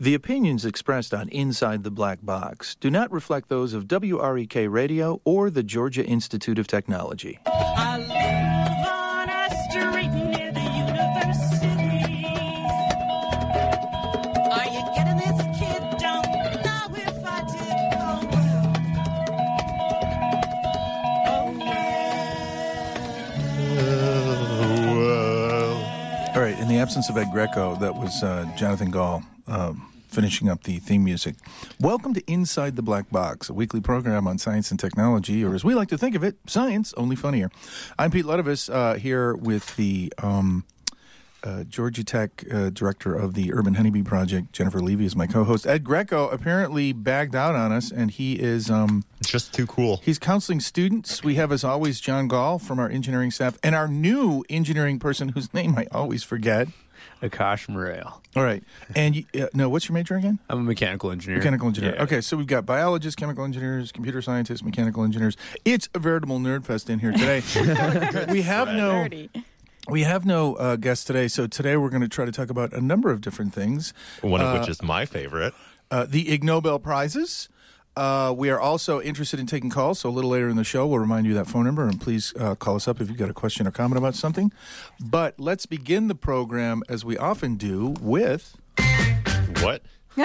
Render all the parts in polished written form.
The opinions expressed on Inside the Black Box do not reflect those of WREK Radio or the Georgia Institute of Technology. I live on a street near the university. Are you getting this, kid? Don't know if I did. Oh, well. Oh, well. All right, in the absence of Ed Greco, that was Jonathan Gall finishing up the theme music. Welcome to Inside the Black Box, a weekly program on science and technology, or as we like to think of it, science, only funnier. I'm Pete Ludovis, here with the Georgia Tech director of the Urban Honeybee Project. Jennifer Levy is my co-host. Ed Greco apparently bagged out on us, and he is... just too cool. He's counseling students. We have, as always, John Gall from our engineering staff, and our new engineering person, whose name I always forget. Akash Morale. All right. And, no, what's your major again? I'm a mechanical engineer. Mechanical engineer. Yeah. Okay, so we've got biologists, chemical engineers, computer scientists, mechanical engineers. It's a veritable nerd fest in here today. We have no guest today, so today we're going to try to talk about a number of different things. One of which is my favorite. The Ig Nobel Prizes. We are also interested in taking calls, so a little later in the show, we'll remind you that phone number, and please call us up if you've got a question or comment about something. But let's begin the program, as we often do, with... What?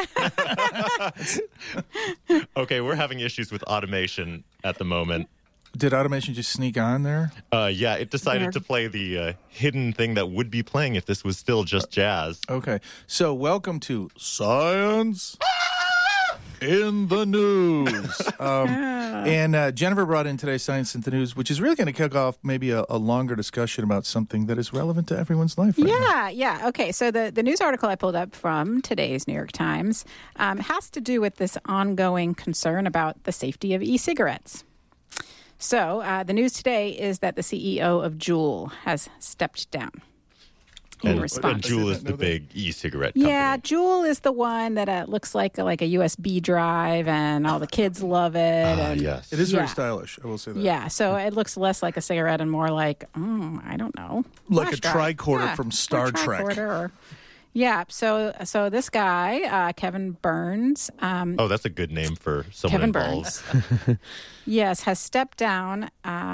Okay, we're having issues with automation at the moment. Did automation just sneak on there? Yeah, it decided to play the hidden thing that would be playing if this was still just jazz. Okay, so welcome to Science in the News. And Jennifer brought in today's Science in the News, which is really going to kick off maybe a longer discussion about something that is relevant to everyone's life right now. Yeah. Okay, so the news article I pulled up from today's New York Times has to do with this ongoing concern about the safety of e-cigarettes. So the news today is that the CEO of Juul has stepped down in response. And Juul is the big e-cigarette company. Yeah, Juul is the one that looks like a USB drive, and all the kids love it. And yes. It is very stylish, I will say that. Yeah, so it looks less like a cigarette and more like, I don't know. Like a flash drive. tricorder from Star Trek. So this guy, Kevin Burns. That's a good name for someone Kevin involved. Burns. Yes, has stepped down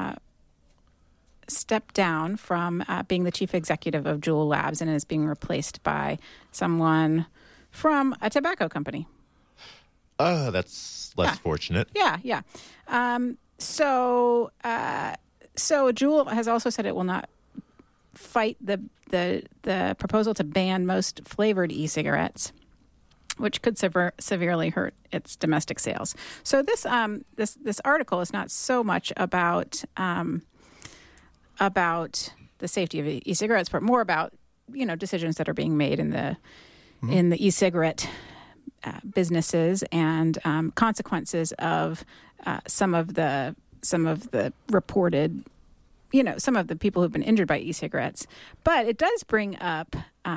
from being the chief executive of Juul Labs and is being replaced by someone from a tobacco company. That's less fortunate. Yeah. So Juul has also said it will not fight the proposal to ban most flavored e-cigarettes, which could severely hurt its domestic sales. So this article is not so much about the safety of e-cigarettes, but more about decisions that are being made in the e-cigarette businesses and consequences of some of the reported, some of the people who've been injured by e-cigarettes. But it does bring up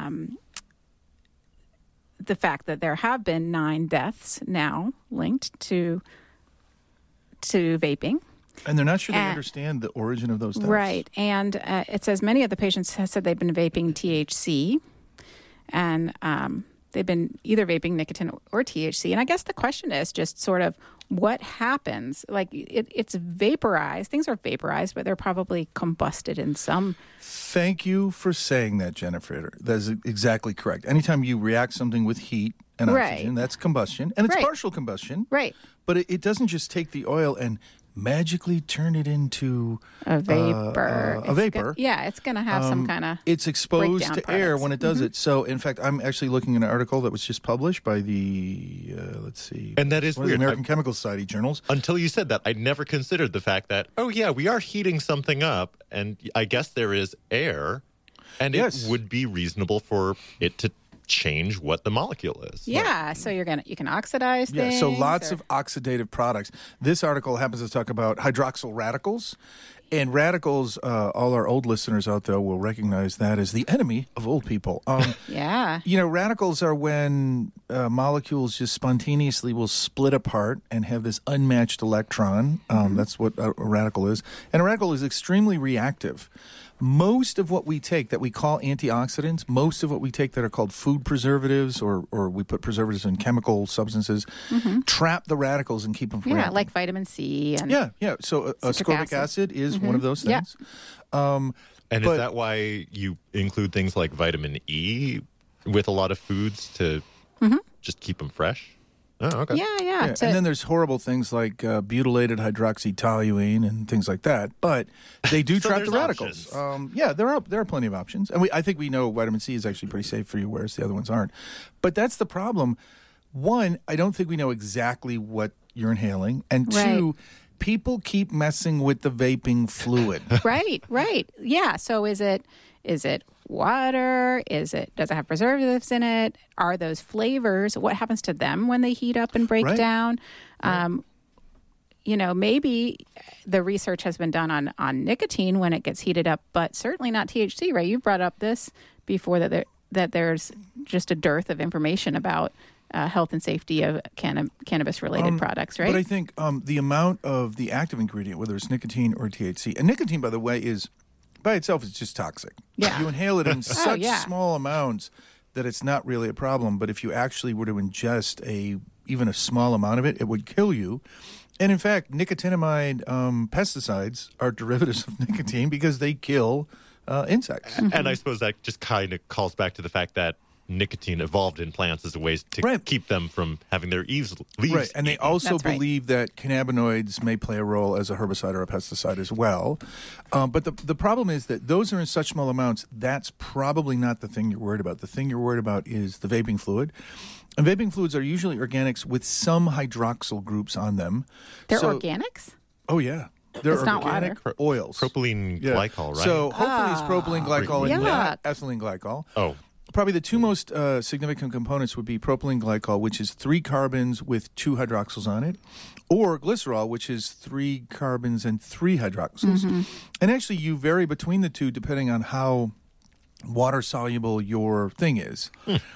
the fact that there have been 9 deaths now linked to vaping. And they're not sure they understand the origin of those deaths. Right. And it says many of the patients have said they've been vaping THC, and they've been either vaping nicotine or THC. And I guess the question is just sort of what happens? Like it's vaporized. Things are vaporized, but they're probably combusted in some. Thank you for saying that, Jennifer. That's exactly correct. Anytime you react something with heat and oxygen, that's combustion. And it's partial combustion. Right. But it doesn't just take the oil and magically turn it into a vapor. It's going to have some kind of it's exposed to products. air when it does it. So, in fact, I'm actually looking at an article that was just published by the, and that is one of weird. the American Chemical Society journals. Until you said that, I'd never considered the fact that, we are heating something up, and I guess there is air, and it would be reasonable for it to change what the molecule is. Yeah, so you can oxidize things. Yeah, so lots of oxidative products. This article happens to talk about hydroxyl radicals. And radicals, all our old listeners out there will recognize that as the enemy of old people. Yeah. Radicals are when molecules just spontaneously will split apart and have this unmatched electron. That's what a radical is. And a radical is extremely reactive. Most of what we take that we call antioxidants, most of what we take that are called food preservatives or we put preservatives in chemical substances, trap the radicals and keep them from Yeah, reacting. like vitamin C. And Yeah. So ascorbic acid is one of those things. And But- is that why you include things like vitamin E with a lot of foods to just keep them fresh? Oh, okay. Yeah. Yeah, and then there's horrible things like butylated hydroxytoluene and things like that, but they do So trap the there's radicals. options. There are plenty of options, and I think we know vitamin C is actually pretty safe for you, whereas the other ones aren't. But that's the problem. One, I don't think we know exactly what you're inhaling, and two, people keep messing with the vaping fluid. Right. Yeah. So is it water? Does it have preservatives in it? Are those flavors? What happens to them when they heat up and break Right. down? Maybe the research has been done on nicotine when it gets heated up, but certainly not THC, right? You've brought up this before that there's just a dearth of information about health and safety of cannabis-related products, right? But I think the amount of the active ingredient, whether it's nicotine or THC, and nicotine, by the way, is by itself is just toxic. Yeah. You inhale it in such yeah. small amounts that it's not really a problem. But if you actually were to ingest even a small amount of it, it would kill you. And in fact, nicotinamide pesticides are derivatives of nicotine because they kill insects. And I suppose that just kind of calls back to the fact that nicotine evolved in plants as a way to keep them from having their leaves Right, and they eaten. also That's right. believe that cannabinoids may play a role as a herbicide or a pesticide as well. But the problem is that those are in such small amounts, that's probably not the thing you're worried about. The thing you're worried about is the vaping fluid. And vaping fluids are usually organics with some hydroxyl groups on them. They're So- organics? Oh, yeah. They're It's not organic oils. Propylene Yeah. glycol, right? So hopefully it's propylene glycol and Yuck. not ethylene glycol. oh, Probably the two most significant components would be propylene glycol, which is 3 carbons with 2 hydroxyls on it, or glycerol, which is 3 carbons and 3 hydroxyls. And actually, you vary between the two depending on how water soluble your thing is.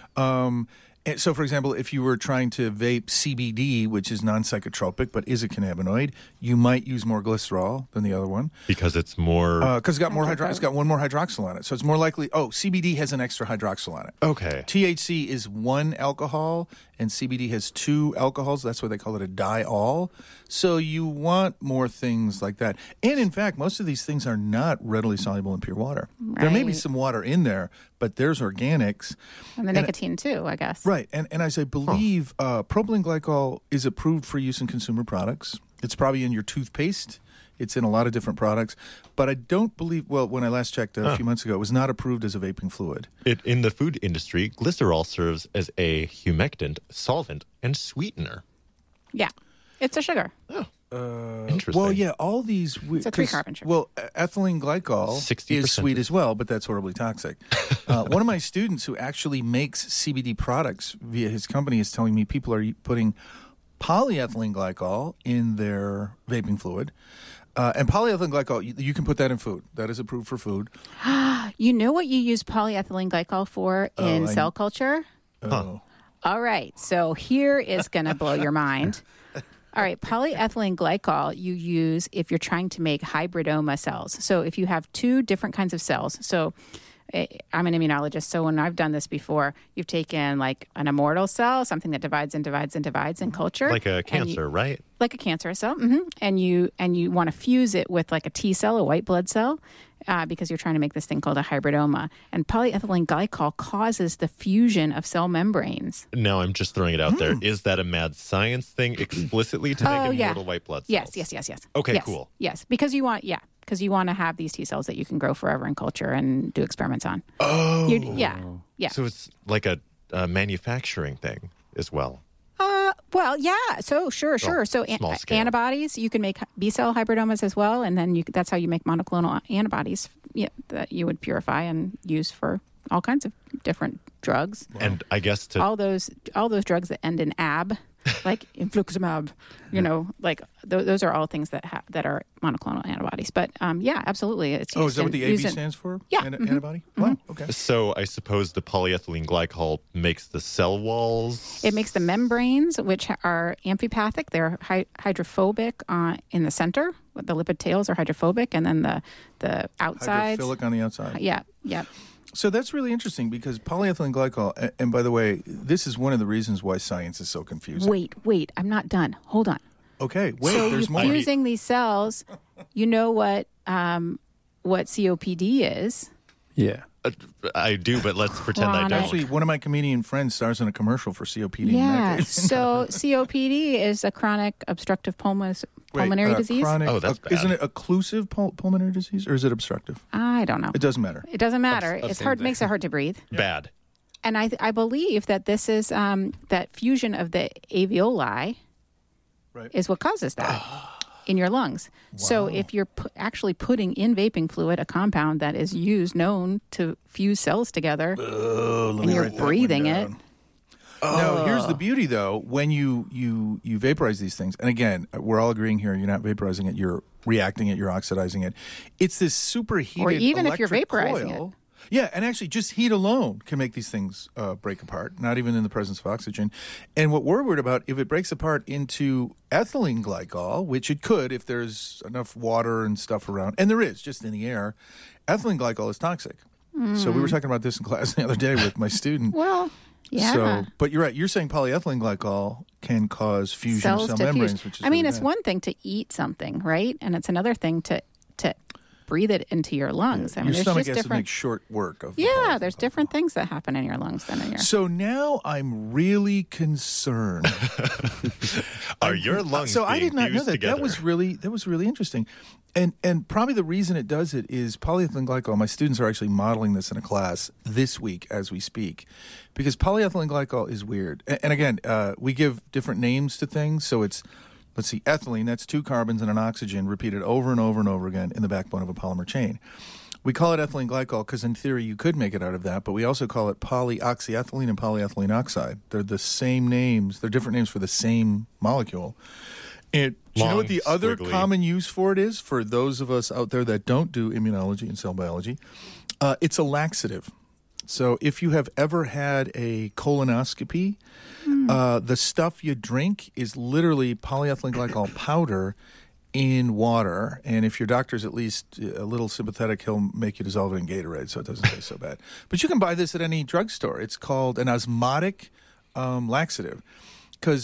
And so, for example, if you were trying to vape CBD, which is non-psychotropic but is a cannabinoid, you might use more glycerol than the other one because it's more... because it's got more it's got one more hydroxyl on it, so it's more likely. CBD has an extra hydroxyl on it. okay. THC is 1 alcohol, and CBD has 2 alcohols. That's why they call it a diol. So you want more things like that. And in fact, most of these things are not readily soluble in pure water. There may be Right. some water in there, but there's organics. And the nicotine, too, I guess. Right. And as I believe, propylene glycol is approved for use in consumer products. It's probably in your toothpaste. It's in a lot of different products. But I don't believe, when I last checked a few months ago, it was not approved as a vaping fluid. In the food industry, glycerol serves as a humectant, solvent, and sweetener. Yeah. It's a sugar. Interesting. Well, yeah, all these... It's a 3-carbon sugar. Well, ethylene glycol 60% is sweet as well, but that's horribly toxic. One of my students who actually makes CBD products via his company is telling me people are putting polyethylene glycol in their vaping fluid. And polyethylene glycol, you can put that in food. That is approved for food. You know what you use polyethylene glycol for in cell culture? Oh. All right. So here is going to blow your mind. All right. Polyethylene glycol you use if you're trying to make hybridoma cells. So if you have 2 different kinds of cells. So I'm an immunologist. So when I've done this before, you've taken like an immortal cell, something that divides and divides and divides in culture. like a cancer, right? Like a cancer cell, and you want to fuse it with like a T cell, a white blood cell, because you're trying to make this thing called a hybridoma. And polyethylene glycol causes the fusion of cell membranes. Now I'm just throwing it out there. Is that a mad science thing explicitly to make immortal white blood cells? Yes. Okay, Yes. cool. Yes, because you want to have these T cells that you can grow forever in culture and do experiments on. Oh. Yeah. So it's like a manufacturing thing as well. Well, yeah. So sure. So small scale. antibodies, you can make B cell hybridomas as well, and then that's how you make monoclonal antibodies that you would purify and use for all kinds of different drugs. And I guess all those drugs that end in ab, like infliximab. Like those are all things that that are monoclonal antibodies. But yeah, absolutely. It's is that what the AB stands for? Yeah. Antibody? Wow, okay. So I suppose the polyethylene glycol makes the cell walls. It makes the membranes, which are amphipathic. They're hydrophobic in the center. The lipid tails are hydrophobic, and then the outside. Hydrophilic on the outside. Yeah. So that's really interesting because polyethylene glycol, and by the way, this is one of the reasons why science is so confusing. Wait, I'm not done. Hold on. Okay, wait, So there's you're more. fusing these cells. You know what COPD is? Yeah. I do, but let's pretend I Chronic. don't. Actually, one of my comedian friends stars in a commercial for COPD. Yeah. medication. So COPD is a chronic obstructive pulmonary disease. Chronic, Oh, that's bad. Isn't it occlusive pulmonary disease, or is it obstructive? I don't know. It doesn't matter. It doesn't matter. It's same hard. thing. Makes it hard to breathe. Bad. And I believe that this is that fusion of the alveoli Right. is what causes that in your lungs. So if you're actually putting in vaping fluid a compound that is known to fuse cells together, Let and me you're write that one breathing it. down. No, here's the beauty, though. When you vaporize these things, and again, we're all agreeing here, you're not vaporizing it, you're reacting it, you're oxidizing it. It's this superheated Or even if you're electric vaporizing coil. Yeah, and actually just heat alone can make these things break apart, not even in the presence of oxygen. And what we're worried about, if it breaks apart into ethylene glycol, which it could if there's enough water and stuff around, and there is, just in the air, ethylene glycol is toxic. So we were talking about this in class the other day with my student. Well, yeah. So, but you're right. You're saying polyethylene glycol can cause fusion Cells of cell to membranes, fuse. which is I mean, really it's bad. one thing to eat something, right? And it's another thing to breathe it into your lungs. I mean, Your there's stomach just has to different. make short work of. the Yeah, polyethylene there's glycol. different things that happen in your lungs than in your. So now I'm really concerned. Are your lungs So I being did not know fused that. together? That was really interesting, and probably the reason it does it is polyethylene glycol. My students are actually modeling this in a class this week as we speak, because polyethylene glycol is weird. And again, we give different names to things. So it's, let's see, ethylene. That's 2 carbons and an oxygen repeated over and over and over again in the backbone of a polymer chain. We call it ethylene glycol because in theory you could make it out of that, but we also call it polyoxyethylene and polyethylene oxide. They're the same names. They're different names for the same molecule. And do you know Long, what the other squiggly. common use for it is, for those of us out there that don't do immunology and cell biology? It's a laxative. So if you have ever had a colonoscopy, the stuff you drink is literally polyethylene glycol powder in water. And if your doctor's at least a little sympathetic, he'll make you dissolve it in Gatorade so it doesn't taste so bad. But you can buy this at any drugstore. It's called an osmotic laxative because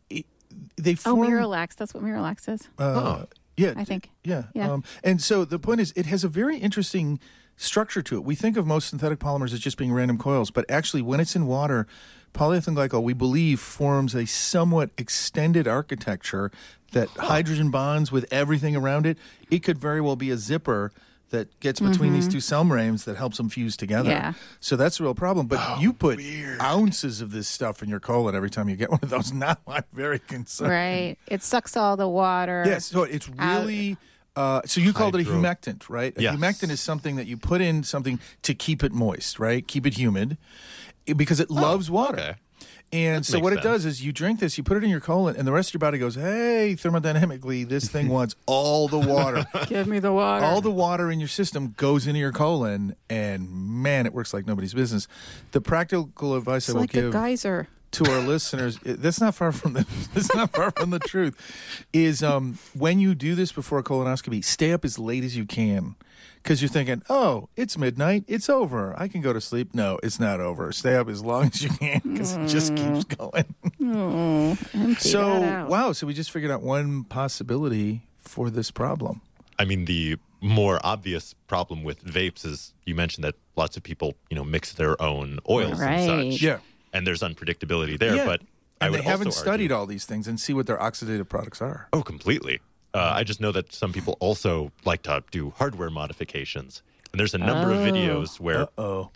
they form... Miralax. That's what Miralax is. Yeah, I think. Yeah. Yeah. And so the point is, it has a very interesting structure to it. We think of most synthetic polymers as just being random coils, but actually, when it's in water, polyethylene glycol, we believe, forms a somewhat extended architecture that hydrogen bonds with everything around it. It could very well be a zipper that gets between these 2 cell membranes that helps them fuse together. Yeah. So that's a real problem. But you put ounces of this stuff in your colon every time you get one of those. Now I'm very concerned. Right. It sucks all the water. Yes, so it's really. So you called it a Hydro- humectant, right? A Yes. humectant is something that you put in something to keep it moist, right? Keep it humid, because it loves water. okay. And That so makes what it sense. does is you drink this, you put it in your colon, and the rest of your body goes, "Hey, thermodynamically, this thing wants all the water." Give me the water. All the water in your system goes into your colon, and man, it works like nobody's business. The practical advice it's I will like a give geyser. to our listeners, that's not far from the truth, is when you do this before a colonoscopy, stay up as late as you can, because you're thinking, oh, it's midnight, it's over, I can go to sleep. No, it's not over. Stay up as long as you can, because it just keeps going. Empty So, that out. wow, so we just figured out one possibility for this problem. I mean, the more obvious problem with vapes is you mentioned that lots of people, mix their own oils Right. and such. Yeah. And there's unpredictability there, but I and would they haven't also studied argue, all these things and see what their oxidative products are. Oh, completely. I just know that some people also like to do hardware modifications. And there's a number of videos where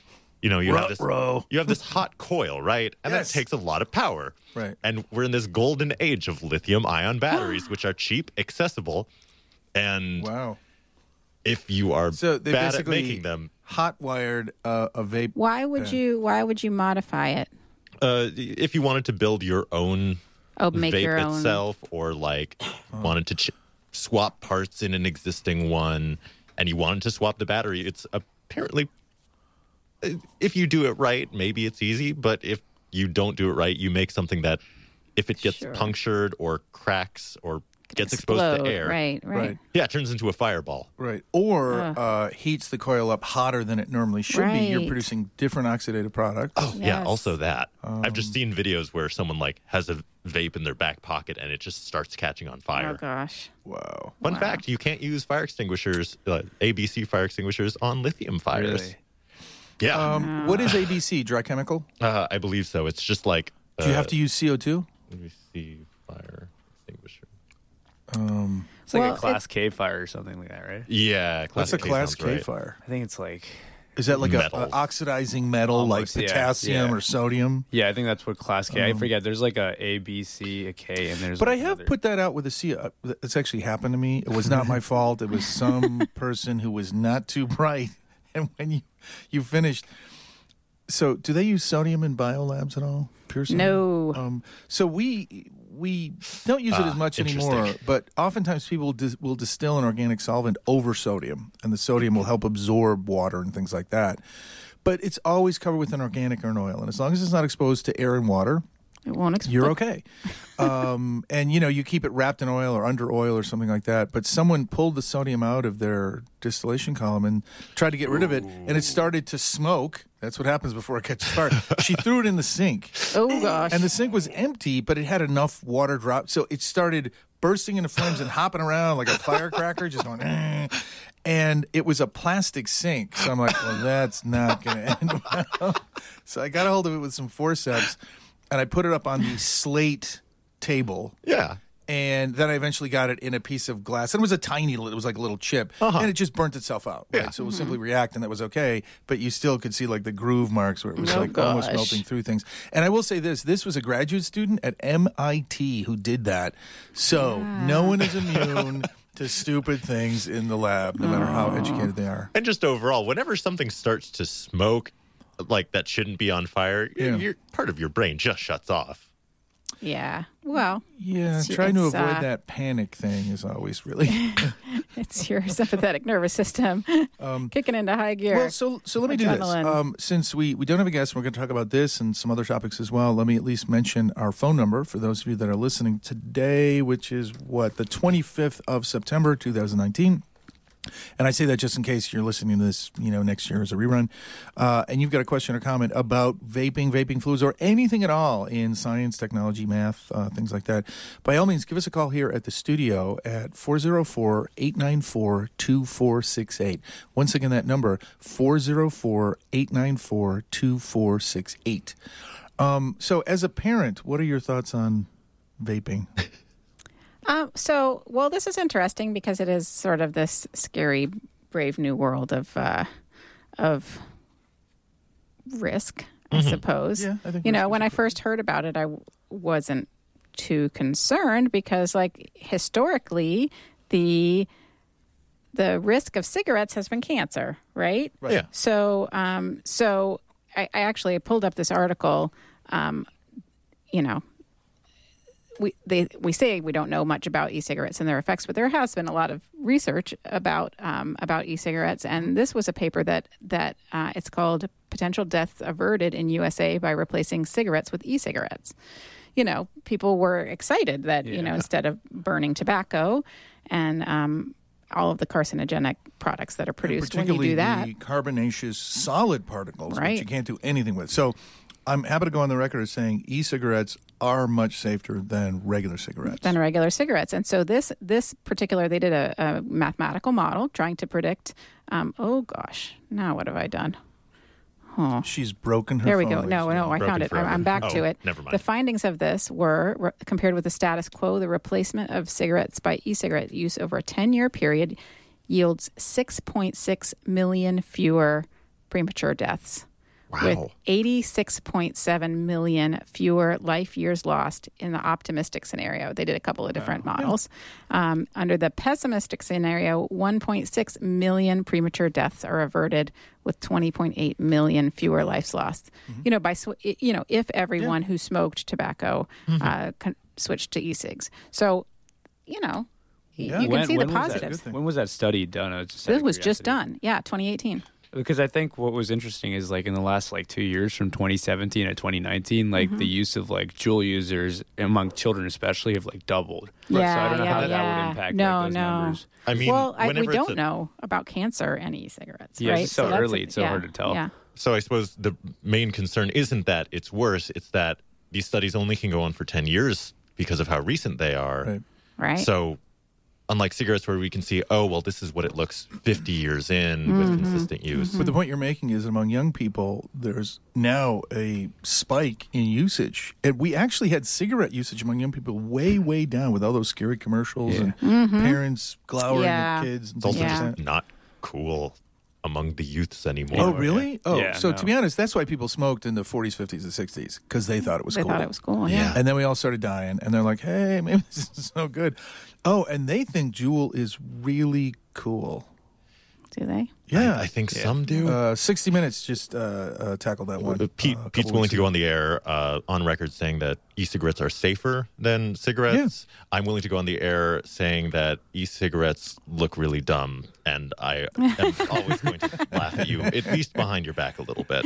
you have this hot coil, right? And Yes. that takes a lot of power. Right. And we're in this golden age of lithium-ion batteries, which are cheap, accessible, and Wow. if you are So they bad at basically making them, hot-wired a vape. Why would you modify it? if you wanted to build your own make your vape own. itself, or like wanted to swap parts in an existing one, and you wanted to swap the battery. It's apparently, if you do it right, maybe it's easy. But if you don't do it right, you make something that, if it gets Sure. punctured or cracks or gets exposed Explode. to air, Right. yeah, it turns into a fireball. Right. Or heats the coil up hotter than it normally should be. You're Right. producing different oxidative products. Oh, yeah, Yes. also that. I've just seen videos where someone like has a vape in their back pocket and it just starts catching on fire. Oh gosh. Wow. Fun fact, you can't use fire extinguishers, ABC fire extinguishers, on lithium fires. Really? Yeah, What is ABC? Dry chemical? I believe so. It's just like... Do you have to use CO2? Let me see, fire extinguisher. It's like Well, a Class K fire or something like that, right? Yeah, What's a Class K Class sounds K right. fire? I think it's like, Is that like Metal. a oxidizing metal Almost, like yeah, potassium yeah. or sodium? yeah, I think that's what Class K. I forget. There's like a B, C, a K, and there's. But I like have another. put that out with a C. It's actually happened to me. It was not my fault. It was some person who was not too bright. And when you finished, so do they use sodium in biolabs at all? Pure sodium? No. So we don't use it as much anymore. interesting. But oftentimes people will distill an organic solvent over sodium, and the sodium will help absorb water and things like that. But it's always covered with an organic or an oil, and as long as it's not exposed to air and water, It won't explode. you're okay. And you keep it wrapped in oil or under oil or something like that. But someone pulled the sodium out of their distillation column and tried to get rid of it, and it started to smoke. That's what happens before it catches fire. She threw it in the sink, Oh gosh. and the sink was empty, but it had enough water drop, so it started bursting into flames and hopping around like a firecracker, just going. And it was a plastic sink, so I'm like, well, that's not going to end well. So I got a hold of it with some forceps, and I put it up on the slate table. Yeah. And then I eventually got it in a piece of glass. And it was it was like a little chip. And it just burnt itself out. Right? Yeah. So it would simply react, and that was okay. But you still could see like the groove marks where it was Oh, like almost gosh. melting through things. And I will say this was a graduate student at MIT who did that. So no one is immune to stupid things in the lab, no matter how educated they are. And just overall, whenever something starts to smoke, like that shouldn't be on fire, your part of your brain just shuts off. Yeah. Well, Yeah, It's- trying to it's, avoid that panic thing is always really... it's your sympathetic nervous system kicking into high gear. Well, so let me do this. Adrenaline. Since we don't have a guest, we're going to talk about this and some other topics as well. Let me at least mention our phone number for those of you that are listening today, which is the 25th of September, 2019. And I say that just in case you're listening to this, next year as a rerun, and you've got a question or comment about vaping fluids, or anything at all in science, technology, math, things like that. By all means, give us a call here at the studio at 404-894-2468. Once again, that number, 404-894-2468. So as a parent, what are your thoughts on vaping? This is interesting because it is sort of this scary, brave new world of risk, I suppose. Yeah, I think you know, risk when is I first heard about it, I wasn't too concerned because, like, historically, the risk of cigarettes has been cancer, right? Right. Yeah. So, I actually pulled up this article. We say we don't know much about e-cigarettes and their effects, but there has been a lot of research about e-cigarettes, and this was a paper that it's called "Potential Deaths Averted in USA by Replacing Cigarettes with E-Cigarettes." You know, people were excited that instead of burning tobacco and all of the carcinogenic products that are produced when you Particularly do that. the carbonaceous solid particles, Right. which you can't do anything with. So I'm happy to go on the record as saying e-cigarettes are much safer than regular cigarettes. Than regular cigarettes. And so this particular, they did a mathematical model trying to predict, now what have I done? She's broken her There we phone, go. ladies No, and I gentlemen. found it. forever. I'm back to Oh, it. never mind. The findings of this were, compared with the status quo, the replacement of cigarettes by e-cigarette use over a 10-year period yields 6.6 million fewer premature deaths. Wow. With 86.7 million fewer life years lost in the optimistic scenario. They did a couple of different models. Under the pessimistic scenario, 1.6 million premature deaths are averted with 20.8 million fewer lives lost. Mm-hmm. You know, if everyone who smoked tobacco switched to e-cigs. So, you know, Yeah. you can see the was that? positives. thing. When was that study done? Just out This of was just curiosity. done. Yeah, 2018. Because I think what was interesting is like in the last like 2 years from 2017 to 2019, like Mm-hmm. the use of like Juul users among children especially have like doubled. Yeah, so I don't know how yeah, that yeah. would impact No, like, those no. numbers. I mean, Well, we whenever it's don't a- know about cancer and e-cigarettes, Yeah, right? it's so that's early, it's so yeah, hard to tell. Yeah. So I suppose the main concern isn't that it's worse; it's that these studies only can go on for 10 years because of how recent they are. Right. Right. So, unlike cigarettes, where we can see, oh, well, this is what it looks 50 years in with consistent use. But the point you're making is among young people, there's now a spike in usage. And we actually had cigarette usage among young people way, way down with all those scary commercials and parents glowering Yeah. at kids and It's also things Yeah. like just that. not cool among the youths anymore. Oh, really? Oh, Yeah, so no. to be honest, that's why people smoked in the 40s, 50s, and 60s, because they thought it was They cool. thought it was cool. Yeah. Yeah. And then we all started dying, and they're like, hey, maybe this is so good. Oh, and they think Juul is really cool. Do they? Yeah. I think some do. 60 Minutes just tackled that one. Pete, a couple Pete's willing weeks to go ago. on the air on record saying that e-cigarettes are safer than cigarettes. I'm willing to go on the air saying that e-cigarettes look really dumb, and I am always going to laugh at you, at least behind your back a little bit.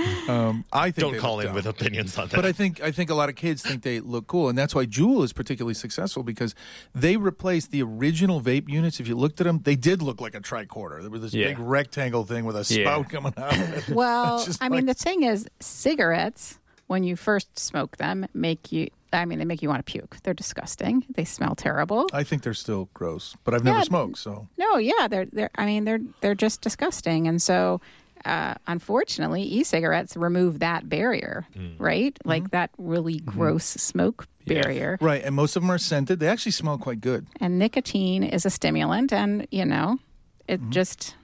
I think Don't they call look in dumb. with opinions on that. But I think a lot of kids think they look cool, and that's why Juul is particularly successful because they replaced the original vape units. If you looked at them, they did look like a tricorder. There was this Yeah. big rectangle thing with a Yeah. spout coming out of it. Well, Just I mean, like- the thing is, cigarettes, when you first smoke them, they make you want to puke. They're disgusting. They smell terrible. I think they're still gross, but I've never Yeah. smoked, so No, yeah, they're just disgusting. And so, unfortunately, e-cigarettes remove that barrier, right? Like that really gross smoke Yeah. barrier. right. And most of them are scented. They actually smell quite good. And nicotine is a stimulant, and it just,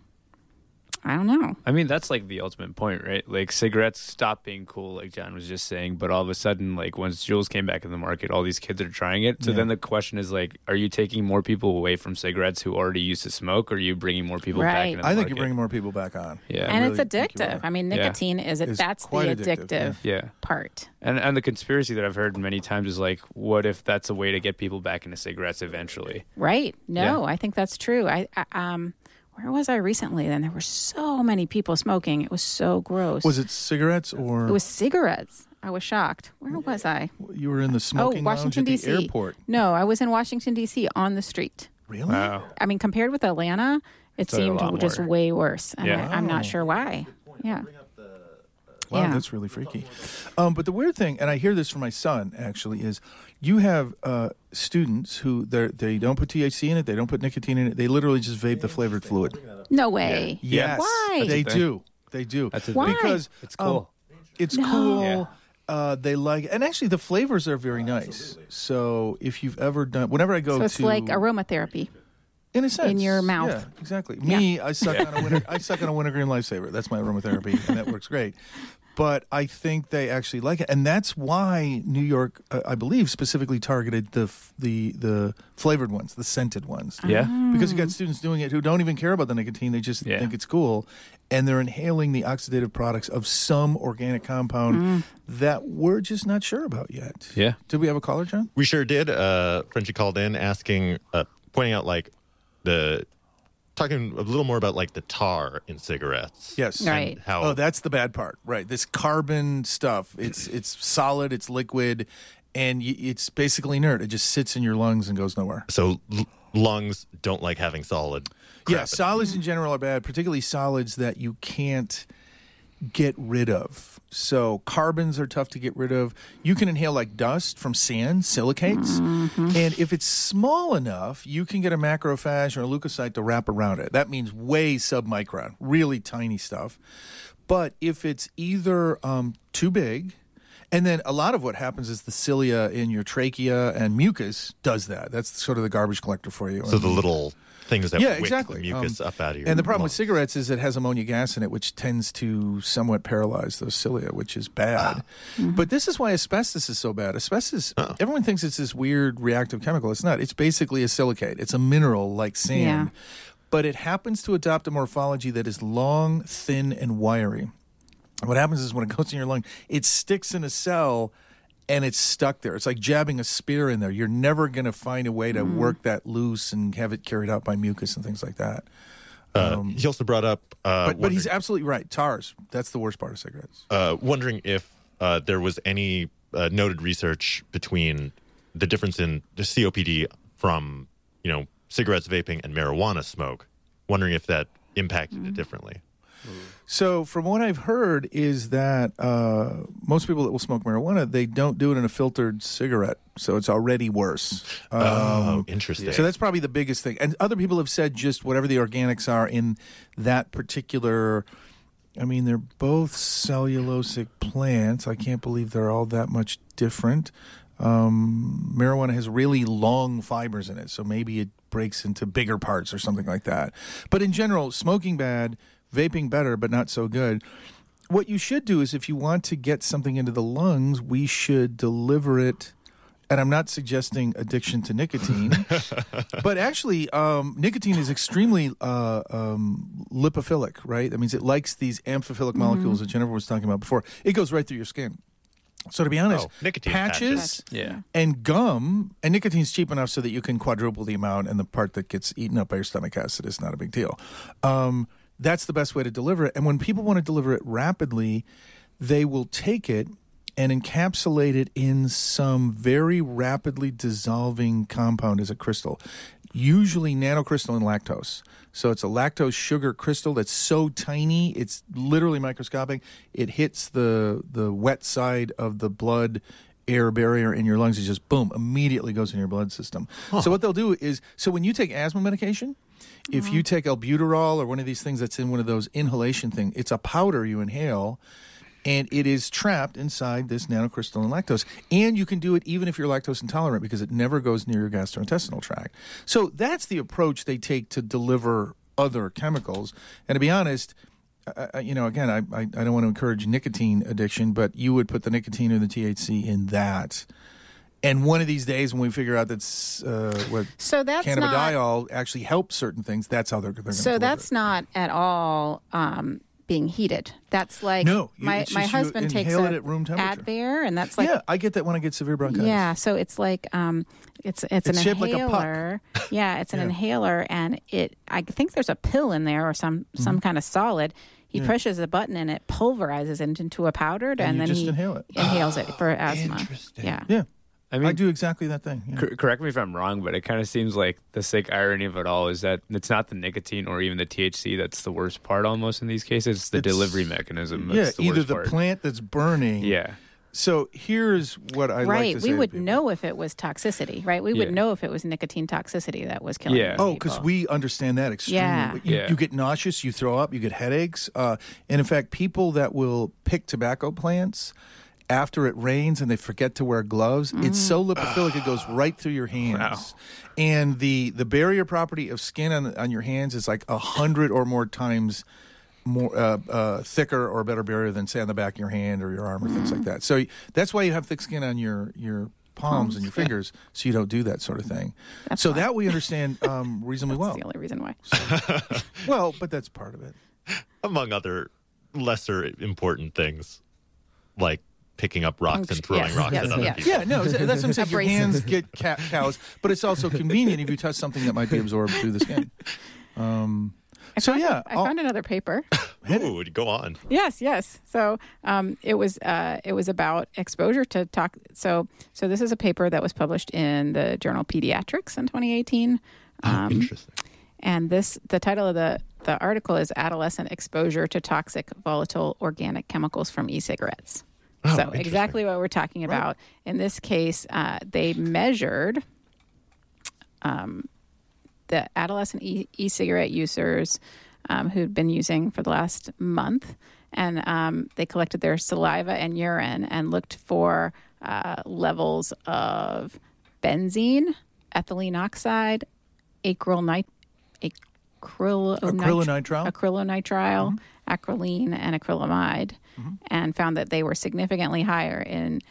I don't know. I mean, that's like the ultimate point, right? Like cigarettes stopped being cool, like John was just saying, but all of a sudden, like once Juuls came back in the market, all these kids are trying it. So then the question is like, are you taking more people away from cigarettes who already used to smoke, or are you bringing more people back Right. into the I think market? you're bringing more people back on. Yeah. And I it's really think you addictive. are. I mean, Yeah. nicotine It's that's the quite addictive, addictive Yeah. part. And the conspiracy that I've heard many times is like, what if that's a way to get people back into cigarettes eventually? Right. No, Yeah. I think that's true. Where was I recently? Then there were so many people smoking. It was so gross. Was it cigarettes or It was cigarettes. I was shocked. Where was I? you were in the smoking lounge Washington, at the D.C. airport? No, I was in Washington, D.C. on the street. Really? Wow. I mean, compared with Atlanta, it So a seemed lot just more. way worse. And Yeah. I'm Wow. not sure why. Yeah. Wow, Yeah. that's really freaky. But the weird thing, and I hear this from my son actually, is you have students who they don't put THC in it, they don't put nicotine in it, they literally just vape the flavored fluid. No way. Yes, Why? they That's a thing. do. They do. That's a Why? thing. Because It's cool. It's No. cool. They like, and actually the flavors are very nice. So if you've ever done, whenever I go So it's to, like aromatherapy. in a sense, in your mouth. Yeah, exactly. Me, I suck on a wintergreen Lifesaver. That's my aromatherapy, and that works great. But I think they actually like it, and that's why New York, I believe, specifically targeted the flavored ones, the scented ones. Yeah. Because you got students doing it who don't even care about the nicotine; they just Yeah. think it's cool, and they're inhaling the oxidative products of some organic compound that we're just not sure about yet. Yeah. Did we have a caller, John? We sure did. Frenchie called in asking, pointing out like talking a little more about like the tar in cigarettes. Yes. Right. And how Oh, that's the bad part, right? This carbon stuff. It's solid, it's liquid, and it's basically inert. It just sits in your lungs and goes nowhere. so lungs don't like having solid. Yeah, crap in solids in general are bad, particularly solids that you can't get rid of. So carbons are tough to get rid of. You can inhale like dust from sand, silicates, and if it's small enough, you can get a macrophage or a leukocyte to wrap around it. That means way submicron, really tiny stuff. But if it's either too big, and then a lot of what happens is the cilia in your trachea and mucus does that. That's sort of the garbage collector for you. So the little things that Yeah, wick exactly. the mucus up out of your And the problem with lungs. cigarettes is it has ammonia gas in it, which tends to somewhat paralyze those cilia, which is bad. But this is why asbestos is so bad. Asbestos, everyone thinks it's this weird reactive chemical. It's not. It's basically a silicate. It's a mineral like sand. Yeah. But it happens to adopt a morphology that is long, thin, and wiry. What happens is when it goes in your lung, it sticks in a cell and it's stuck there. It's like jabbing a spear in there. You're never going to find a way to work that loose and have it carried out by mucus and things like that. He also brought up... but he's absolutely right. TARs, that's the worst part of cigarettes. Wondering if there was any noted research between the difference in the COPD from, cigarettes, vaping, and marijuana smoke. Wondering if that impacted it differently. So from what I've heard is that most people that will smoke marijuana, they don't do it in a filtered cigarette. So it's already worse. Interesting. So that's probably the biggest thing. And other people have said just whatever the organics are in that particular... I mean, they're both cellulosic plants. I can't believe they're all that much different. Marijuana has really long fibers in it, so maybe it breaks into bigger parts or something like that. But in general, smoking bad, vaping better, but not so good. What you should do is if you want to get something into the lungs, we should deliver it. And I'm not suggesting addiction to nicotine, but actually nicotine is extremely lipophilic, right? That means it likes these amphiphilic molecules that Jennifer was talking about before. It goes right through your skin. So to be honest, nicotine patches Yeah. and gum, and nicotine's cheap enough so that you can quadruple the amount, and the part that gets eaten up by your stomach acid is not a big deal. That's the best way to deliver it. And when people want to deliver it rapidly, they will take it and encapsulate it in some very rapidly dissolving compound as a crystal, usually nanocrystalline lactose. So it's a lactose sugar crystal that's so tiny, it's literally microscopic. It hits the wet side of the blood air barrier in your lungs. It just, boom, immediately goes in your blood system. So what they'll do is, so when you take asthma medication, if you take albuterol or one of these things that's in one of those inhalation things, it's a powder you inhale, and it is trapped inside this nanocrystalline lactose. And you can do it even if you're lactose intolerant because it never goes near your gastrointestinal tract. So that's the approach they take to deliver other chemicals. And to be honest, again, I don't want to encourage nicotine addiction, but you would put the nicotine or the THC in that. And one of these days when we figure out that's what cannabidiol actually helps certain things, that's how they're going to So that's not at all being heated. That's like my husband takes it at room temperature. Advair, and that's like I get that when I get severe bronchitis. Yeah, so it's like it's an shaped inhaler. like a puck. Yeah, it's an inhaler, and I think there's a pill in there or some kind of solid. He presses a button and it pulverizes it into a powder, and then he inhale it. Inhales it for asthma. Interesting. Yeah. I mean, I do exactly that thing. Yeah. Correct me if I'm wrong, but it kind of seems like the sick irony of it all is that it's not the nicotine or even the THC that's the worst part almost in these cases. It's the delivery mechanism. That's the either worst the part. plant that's burning. Yeah. So here's what I like to say. We would to people. know if it was toxicity, right? We would know if it was nicotine toxicity that was killing people. Oh, because we understand that extremely. Yeah. You get nauseous, you throw up, you get headaches. And in fact, people that will pick tobacco plants after it rains and they forget to wear gloves, it's so lipophilic it goes right through your hands. Wow. And the barrier property of skin on your hands is like 100 or more times more thicker or better barrier than say on the back of your hand or your arm or things like that. So that's why you have thick skin on your palms and your fingers, so you don't do that sort of thing. That's so why. that we understand reasonably well. That's the only reason why. Well, but that's part of it. Among other lesser important things, like picking up rocks and throwing rocks at other people. Yeah, no, that's what I'm saying. Your Abrasive. hands get cows, but it's also convenient if you touch something that might be absorbed through the skin. I found another paper. Ooh, go on. Yes. So it was about exposure to So this is a paper that was published in the journal Pediatrics in 2018. Interesting. And the title of the article is Adolescent Exposure to Toxic Volatile Organic Chemicals from E-Cigarettes. Oh, so exactly what we're talking about. In this case, they measured the adolescent e-cigarette users who'd been using for the last month, and they collected their saliva and urine and looked for levels of benzene, ethylene oxide, acrylonitrile, acrolein, and acrylamide, and found that they were significantly higher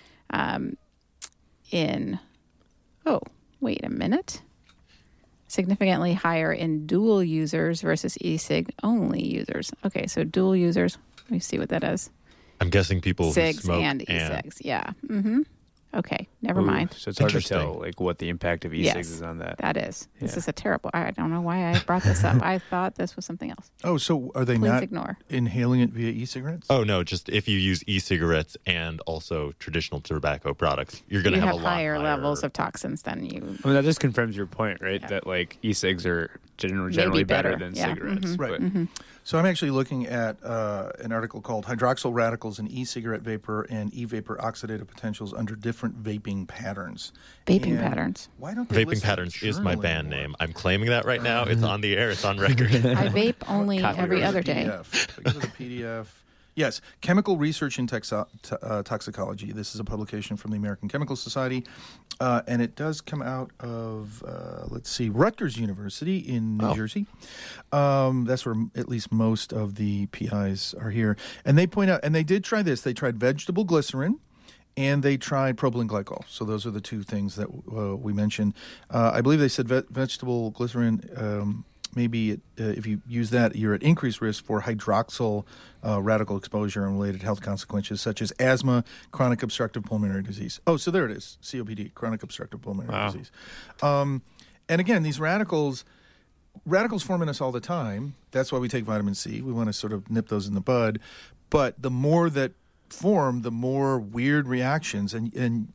significantly higher in dual users versus e-cig only users. Okay, so dual users, let me see what that is. I'm guessing people who Cigs smoke and e-cigs, yeah. Mm-hmm. Okay, never mind. So it's hard to Interesting. tell like what the impact of e-cigs is on that. That is. This Yeah. is a terrible. I don't know why I brought this up. I thought this was something else. Oh, so are they Please not ignore. inhaling it via e-cigarettes? Oh no, just if you use e-cigarettes and also traditional tobacco products, you're going to You have have a lot higher levels of toxins than you. I mean, that just confirms your point, right? That like e-cigs are generally better better. than Yeah. cigarettes. Right. But So I'm actually looking at an article called Hydroxyl Radicals in E-Cigarette Vapor and E-Vapor Oxidative Potentials Under Different Vaping Patterns. Vaping And patterns. Why don't they Vaping list Patterns the is my journal band anymore? name. I'm claiming that right now. It's on the air. It's on record. I vape only Copyright. every other day. PDF. Go to the PDF. Yes, Chemical Research in Toxicology. This is a publication from the American Chemical Society, and it does come out of, Rutgers University in New Jersey. That's where at least most of the PIs are here. And they point out, and they did try this. They tried vegetable glycerin, and they tried propylene glycol. So those are the two things that we mentioned. I believe they said vegetable glycerin, maybe if you use that, you're at increased risk for hydroxyl radical exposure and related health consequences such as asthma, chronic obstructive pulmonary disease. Oh, so there it is, COPD, chronic obstructive pulmonary disease. And again, these radicals form in us all the time. That's why we take vitamin C. We want to sort of nip those in the bud. But the more that form, the more weird reactions. And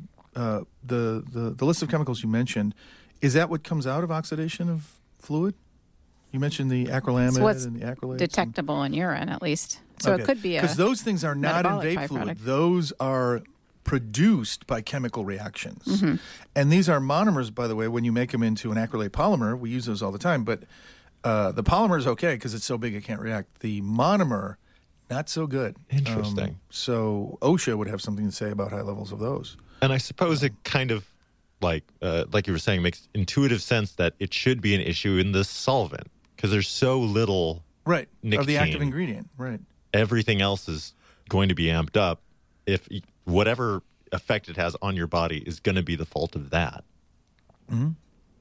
the list of chemicals you mentioned, is that what comes out of oxidation of fluid? You mentioned the acrylamide It's what's and the acrylates. detectable in urine, at least. So it could be because those things are not in metabolic vape fluid. byproduct. Those are produced by chemical reactions. Mm-hmm. And these are monomers, by the way. When you make them into an acrylate polymer, we use those all the time. But the polymer is okay because it's so big it can't react. The monomer, not so good. Interesting. So OSHA would have something to say about high levels of those. And I suppose it kind of, like you were saying, makes intuitive sense that it should be an issue in the solvent because there's so little Right. Of the active nicotine. ingredient. Right. Everything else is going to be amped up. If whatever effect it has on your body is going to be the fault of that. And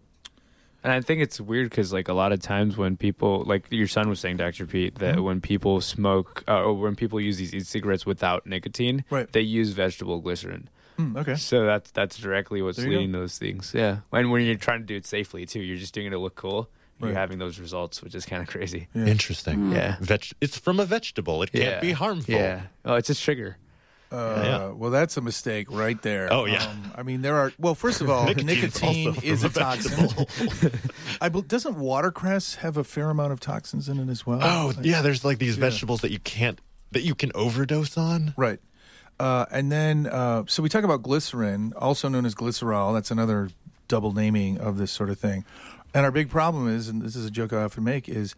I think it's weird because, like, a lot of times when people, like your son was saying, Dr. Pete, that when people smoke or when people use these e-cigarettes without nicotine, Right. they use vegetable glycerin. Okay. So that's directly what's There you leading to those things. Yeah. And when you're trying to do it safely, too, you're just doing it to look cool. You're Right. having those results, which is kind of crazy. Yeah. Interesting. Yeah. It's from a vegetable. It can't be harmful. Yeah. Oh, it's a sugar. Yeah. Well, that's a mistake right there. Oh, yeah. I mean, there are. Well, first of all, nicotine also is a from a toxin. Doesn't watercress have a fair amount of toxins in it as well? Oh, yeah. There's like these vegetables that you can overdose on. Right. And then, so we talk about glycerin, also known as glycerol. That's another double naming of this sort of thing. And our big problem is, and this is a joke I often make, is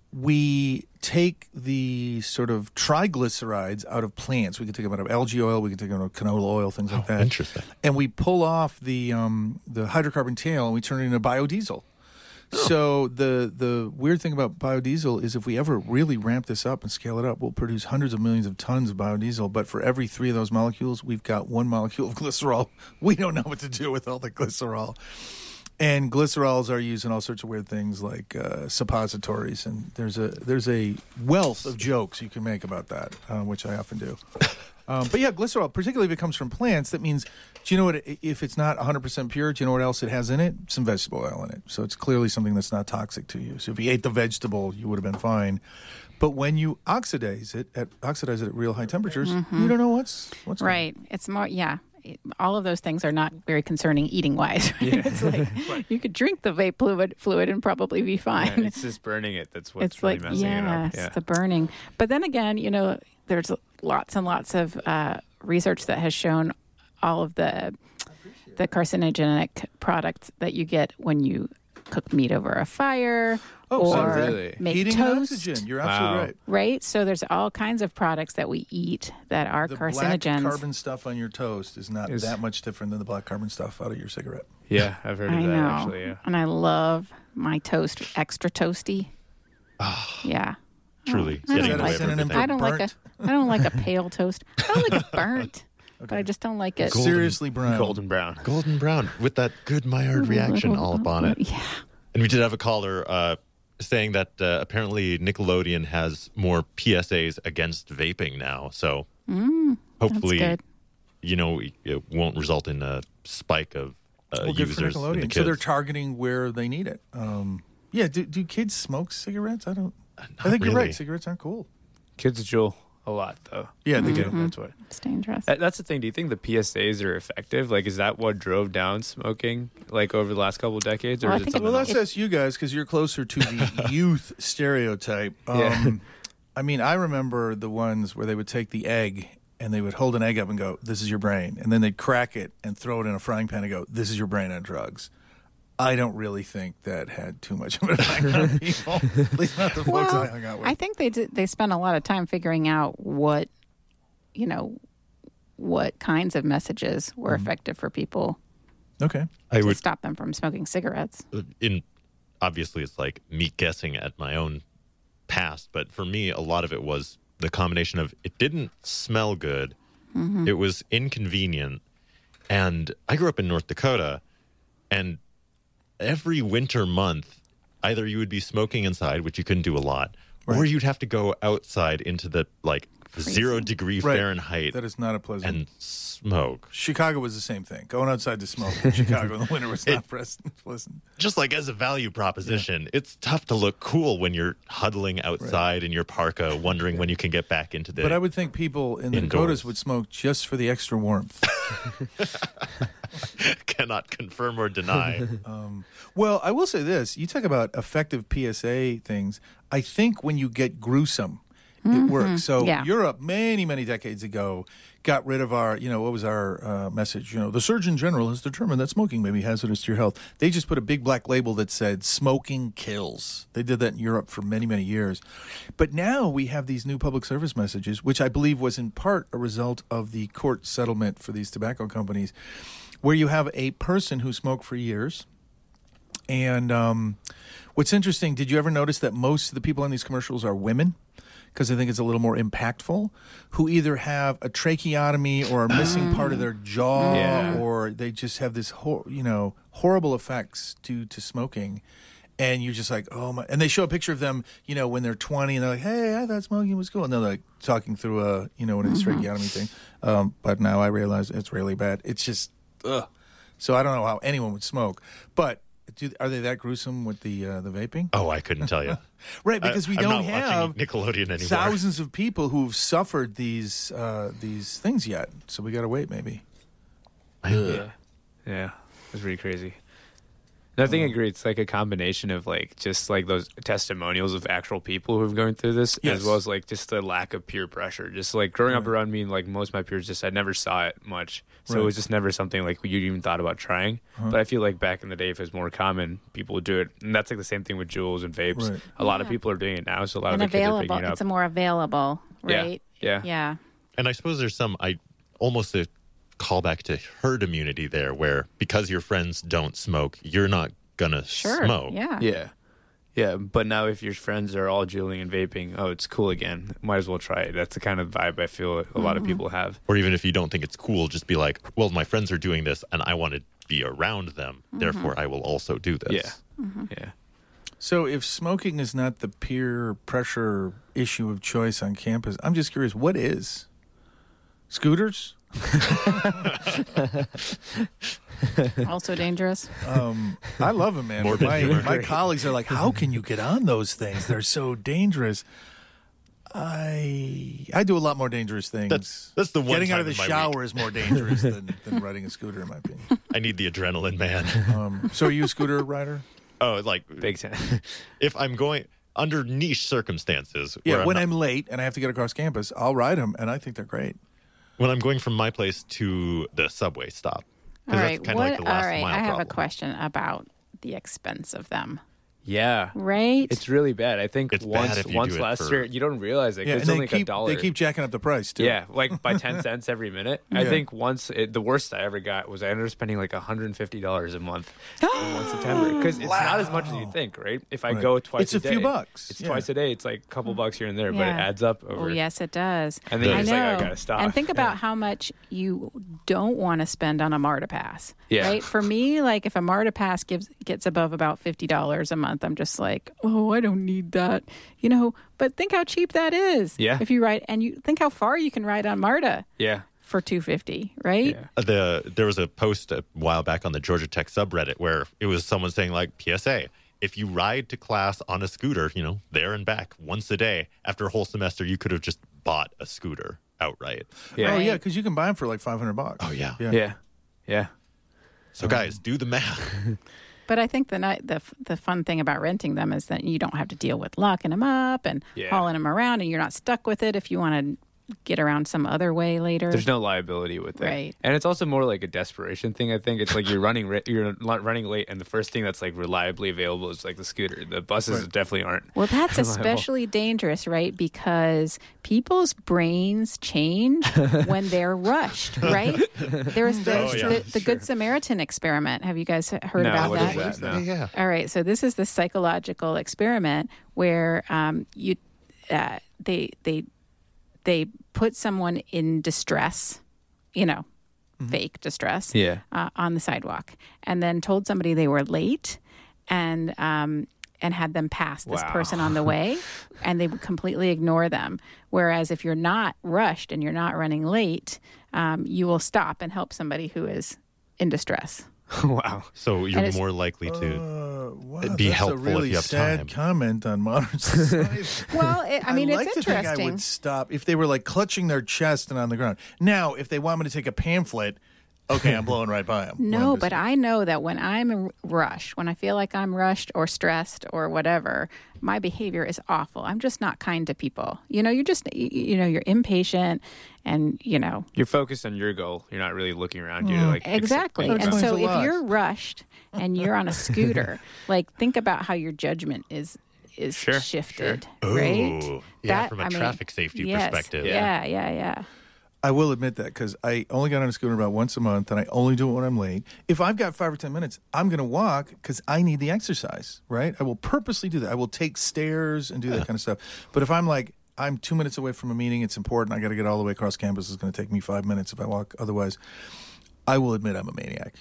we take the sort of triglycerides out of plants. We can take them out of algae oil. We can take them out of canola oil, things like that. Interesting. And we pull off the hydrocarbon tail and we turn it into biodiesel. So the weird thing about biodiesel is if we ever really ramp this up and scale it up, we'll produce hundreds of millions of tons of biodiesel. But for every 3 of those molecules, we've got 1 molecule of glycerol. We don't know what to do with all the glycerol. And glycerols are used in all sorts of weird things like suppositories. And there's a wealth of jokes you can make about that, which I often do. But yeah, glycerol, particularly if it comes from plants, that means, do you know what, if it's not 100% pure, do you know what else it has in it? Some vegetable oil in it. So it's clearly something that's not toxic to you. So if you ate the vegetable, you would have been fine. But when you oxidize it at real high temperatures, you don't know what's going on. Right. It's more, yeah. All of those things are not very concerning eating wise. Right? It's like you could drink the vape fluid and probably be fine. Yeah, it's just burning it. That's what's It's really like, messing it up. it's the burning. But then again, there's lots and lots of research that has shown all of the carcinogenic products that you get when you cook meat over a fire or really? make Heating toast. and oxygen. You're absolutely Wow. right. Right? So there's all kinds of products that we eat that are The black carcinogens. carbon stuff on your toast is not that much different than the black carbon stuff out of your cigarette. Yeah, I've heard of I that know. actually. Yeah. And I love my toast extra toasty. Yeah. Truly. I Getting don't away like from synonym everything. for I don't like a pale toast. I don't like it burnt, but I just don't like it. Seriously, brown. Golden brown. Golden brown with that good Maillard reaction all up on it. Yeah. And we did have a caller saying that apparently Nickelodeon has more PSAs against vaping now. So hopefully, That's good. it won't result in a spike of Well, good for users. In the Nickelodeon. kids. So they're targeting where they need it. Yeah, do kids smoke cigarettes? I think you're really. right. Cigarettes aren't cool. Kids jewel a lot, though. Yeah, they do. That's what. It's dangerous. That's the thing. Do you think the PSAs are effective? Like, is that what drove down smoking, like, over the last couple of decades, or Well, I is it think something Well, else? let's ask you guys because you're closer to the youth stereotype. Yeah. I mean, I remember the ones where they would take the egg and they would hold an egg up and go, "This is your brain," and then they'd crack it and throw it in a frying pan and go, "This is your brain on drugs." I don't really think that had too much of an effect on people. At least not the folks I hung out with. I think they spent a lot of time figuring out what kinds of messages were effective for people Okay. I to would stop them from smoking cigarettes. obviously it's like me guessing at my own past, but for me, a lot of it was the combination of it didn't smell good, it was inconvenient, and I grew up in North Dakota, and every winter month, either you would be smoking inside, which you couldn't do a lot, or Right. you'd have to go outside into the 0-degree Right. Fahrenheit That is not a pleasant. and smoke. Chicago was the same thing. Going outside to smoke in Chicago in the winter was not pleasant. Just like as a value proposition, it's tough to look cool when you're huddling outside in your parka, wondering when you can get back into the. But I would think people in the Indoors. Dakotas would smoke just for the extra warmth. cannot confirm or deny. Well, I will say this. You talk about effective PSA things. I think when you get gruesome, it works. So Yeah. Europe, many, many decades ago, got rid of our, what was our message? The Surgeon General has determined that smoking may be hazardous to your health. They just put a big black label that said, smoking kills. They did that in Europe for many, many years. But now we have these new public service messages, which I believe was in part a result of the court settlement for these tobacco companies, where you have a person who smoked for years. And what's interesting, did you ever notice that most of the people on these commercials are women? Because I think it's a little more impactful, who either have a tracheotomy or are missing part of their jaw, Yeah. or they just have this, horrible effects due to smoking. And you're just like, oh my! And they show a picture of them, when they're 20, and they're like, "Hey, I thought smoking was cool." And they're like talking through one of these tracheotomy thing. But now I realize it's really bad. It's just, ugh. So I don't know how anyone would smoke. But are they that gruesome with the vaping? Oh, I couldn't tell you. Right, because we I'm don't not have watching Nickelodeon anymore. thousands of people who've suffered these things yet. So we got to wait, maybe. Yeah, it's pretty crazy. And I think I agree. It's like a combination of just those testimonials of actual people who've gone through this, Yes. as well as just the lack of peer pressure. Just growing up around me, and most of my peers, I never saw it much, so it was just never something you even thought about trying. But I feel like back in the day, if it was more common, people would do it, and that's the same thing with jewels and vapes. Right. A lot of people are doing it now, so a lot And of the kids are available. picking it up. It's a more available, Yeah. right? Yeah. Yeah. And I suppose there's almost a callback to herd immunity there, where because your friends don't smoke, you're not gonna Sure. smoke. Yeah. Yeah, but now if your friends are all juuling and vaping, it's cool again. Might as well try it. That's the kind of vibe I feel a lot of people have. Or even if you don't think it's cool, just be like, well, my friends are doing this and I want to be around them. Therefore, I will also do this. Yeah. Yeah. So if smoking is not the peer pressure issue of choice on campus, I'm just curious, what is? Scooters? Also dangerous. I love them, man. Morbid My humor. colleagues are like, how can you get on those things? They're so dangerous. I do a lot more dangerous things. That's the one Getting out time of the in my shower week. is more dangerous than riding a scooter, in my opinion. I need the adrenaline, man. So are you a scooter rider? Oh, Big time. if I'm going under niche circumstances. Yeah, where when not- I'm late and I have to get across campus, I'll ride them, and I think they're great. when I'm going from my place to the subway stop. 'Cause All that's right. kind of like the last all right. mile I have a problem. question about the expense of them. Yeah. Right? It's really bad. I think It's once bad if you once do it last for- year, you don't realize it. Yeah, 'Cause and it's only like $1. they keep jacking up the price, too. Yeah, by 10 cents every minute. I Yeah. think the worst I ever got was I ended up spending $150 a month in 1 September. Because it's not as much as you think, right? If I Right. go twice It's a a day. few bucks. It's Yeah. twice a day. It's like a couple bucks here and there, but it Yeah. adds up over. Oh, yes, it does. And then I you're just know. like, I gotta stop. And think about how much you don't want to spend on a MARTA pass. Yeah. Right? For me, if a MARTA pass gets above about $50 a month, I'm just like, oh, I don't need that. But think how cheap that is. Yeah. If you ride, and you think how far you can ride on MARTA. Yeah. for $250, right? Yeah. There was a post a while back on the Georgia Tech subreddit where it was someone saying like, PSA, if you ride to class on a scooter, there and back once a day, after a whole semester, you could have just bought a scooter outright. Yeah. Oh, yeah, because you can buy them for like $500. Oh, yeah. Yeah. So, guys, do the math. But I think the fun thing about renting them is that you don't have to deal with locking them up and hauling them around, and you're not stuck with it if you want to get around some other way later. There's no liability with it, Right. And it's also more like a desperation thing. I think it's like you're running late, and the first thing that's like reliably available is like the scooter. The buses definitely aren't. Well, that's reliable. especially dangerous, right? Because people's brains change when they're rushed, right? There's the Good Samaritan experiment. Have you guys heard about what that? is that? No. Yeah. All right, so this is the psychological experiment where they put someone in distress, fake distress, on the sidewalk, and then told somebody they were late, and had them pass this person on the way, and they would completely ignore them. Whereas if you're not rushed and you're not running late, you will stop and help somebody who is in distress. Wow. So you're more likely to be helpful That's a really if you have sad time. comment on modern society. Well, it's like to think I interesting. would stop if they were like clutching their chest and on the ground. Now, if they want me to take a pamphlet, okay, I'm blowing right by them. No, but I know that when I'm rushed, when I feel like I'm rushed or stressed or whatever, my behavior is awful. I'm just not kind to people. You're just, you're impatient and, You're focused on your goal. You're not really looking around you to like Exactly. That And so explains a lot. if you're rushed and you're on a scooter, like think about how your judgment is shifted, right? Ooh, yeah, from a traffic safety perspective. Yeah. I will admit that because I only got on a scooter about once a month, and I only do it when I'm late. If I've got 5 or 10 minutes, I'm going to walk because I need the exercise, right? I will purposely do that. I will take stairs and do that kind of stuff. But if I'm like, I'm 2 minutes away from a meeting, it's important, I got to get all the way across campus, it's going to take me 5 minutes if I walk. Otherwise, I will admit I'm a maniac.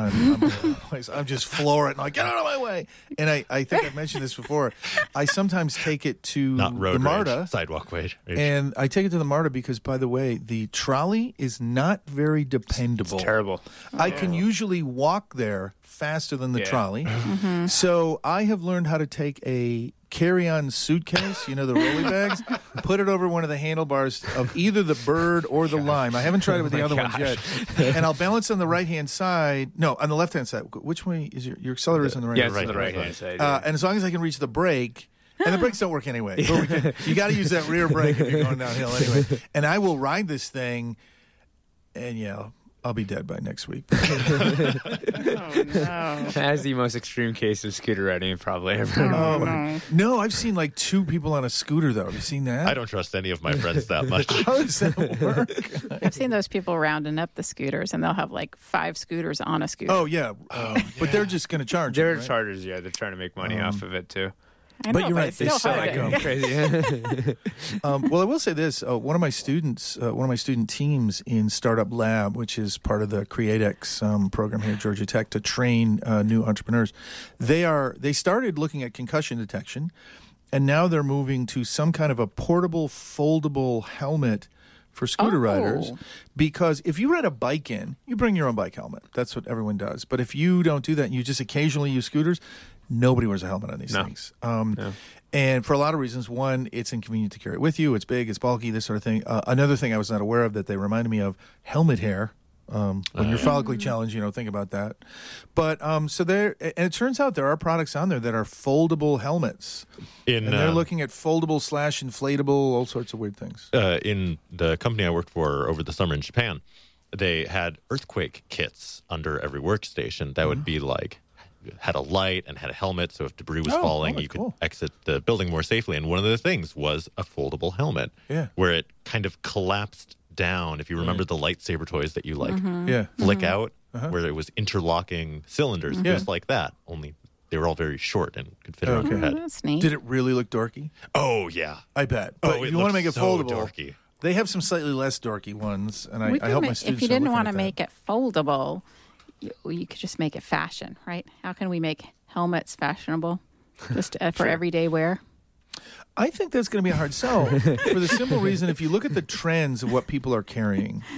I'm just flooring, like, get out of my way. And I think I've mentioned this before. I sometimes take it to Not road the MARTA. rage, sidewalk rage. And I take it to the MARTA because, by the way, the trolley is not very dependable. It's terrible. I can usually walk there faster than the trolley. Mm-hmm. So I have learned how to take a carry-on suitcase, the rolly bags, put it over one of the handlebars of either the Bird or the Lime. I haven't tried it with the other ones yet. And I'll balance on the right-hand side. No, on the left-hand side. Which way is your accelerator is on the right? Yeah, it's Right, on the right, right-hand side. And as long as I can reach the brake, and the brakes don't work anyway. But you got to use that rear brake if you're going downhill anyway. And I will ride this thing, and I'll be dead by next week. Oh, no. That's the most extreme case of scooter riding probably ever. No, I've seen like 2 people on a scooter, though. Have you seen that? I don't trust any of my friends that much. How does that work? I've seen those people rounding up the scooters, and they'll have like 5 scooters on a scooter. Oh, yeah. But they're just going to charge They're you, right? charters, they're trying to make money off of it too. I but know, you're right, it's they still suck. hard to- Like Crazy. Well, I will say this. One of my students, one of my student teams in Startup Lab, which is part of the CreateX program here at Georgia Tech to train new entrepreneurs, they started looking at concussion detection, and now they're moving to some kind of a portable, foldable helmet for scooter riders. Because if you ride a bike in, you bring your own bike helmet. That's what everyone does. But if you don't do that and you just occasionally use scooters, nobody wears a helmet on these things. And for a lot of reasons. One, it's inconvenient to carry it with you. It's big, it's bulky, this sort of thing. Another thing I was not aware of that they reminded me of, helmet hair. When you're follically challenged, think about that. But so there, and it turns out there are products on there that are foldable helmets. And they're looking at foldable / inflatable, all sorts of weird things. In the company I worked for over the summer in Japan, they had earthquake kits under every workstation that would be like, had a light and had a helmet, so if debris was falling, you cool. could exit the building more safely. And one of the things was a foldable helmet, where it kind of collapsed down. If you remember the lightsaber toys that you flick out, where it was interlocking cylinders, just like that. Only they were all very short and could fit around your head. That's neat. Did it really look dorky? Oh yeah, I bet. But if you want to make it so foldable, dorky. They have some slightly less dorky ones, and I hope my students. If you are didn't looking want to at that. make it foldable, you could just make it fashion, right? How can we make helmets fashionable, just for everyday wear? I think that's going to be a hard sell for the simple reason if you look at the trends of what people are carrying,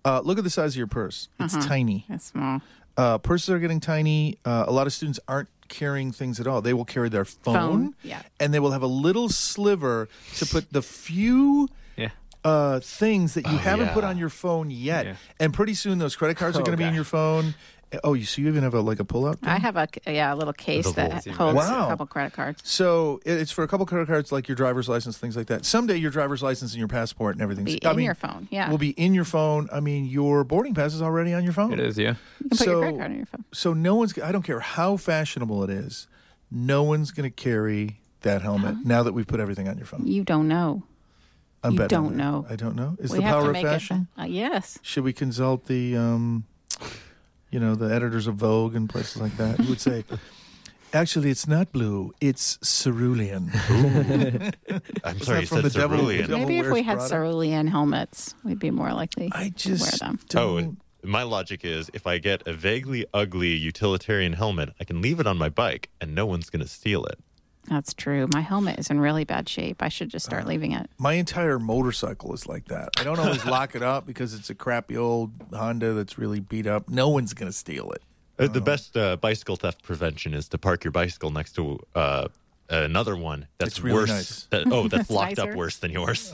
Look at the size of your purse. It's tiny. It's small. Purses are getting tiny. A lot of students aren't carrying things at all. They will carry their phone. Yeah. And they will have a little sliver to put the few things that you haven't put on your phone yet. Yeah. And pretty soon those credit cards are going to be in your phone. Oh, so you even have a pull-out thing? I have a little case that holds a couple credit cards. So it's for a couple credit cards, like your driver's license, things like that. Someday your driver's license and your passport and everything Be in your phone, yeah. will be in your phone. I mean, your boarding pass is already on your phone. It is, yeah. You can put your credit card on your phone. So no one's. I don't care how fashionable it is. No one's going to carry that helmet now that we've put everything on your phone. You don't know. I'm You betting on don't that. know. I don't know. Is We the have to power of make it- fashion? Yes. Should we consult the, the editors of Vogue and places like that? Who would say, actually, it's not blue; it's cerulean. I'm sorry, you from said the devil? cerulean. Devil Maybe if wears we had Prada? cerulean helmets, we'd be more likely I to wear just them. don't. My logic is if I get a vaguely ugly utilitarian helmet, I can leave it on my bike and no one's going to steal it. That's true. My helmet is in really bad shape. I should just start leaving it. My entire motorcycle is like that. I don't always lock it up because it's a crappy old Honda that's really beat up. No one's going to steal it. The best bicycle theft prevention is to park your bicycle next to another one that's It's really worse. nice. That's That's locked up nicer. worse than yours.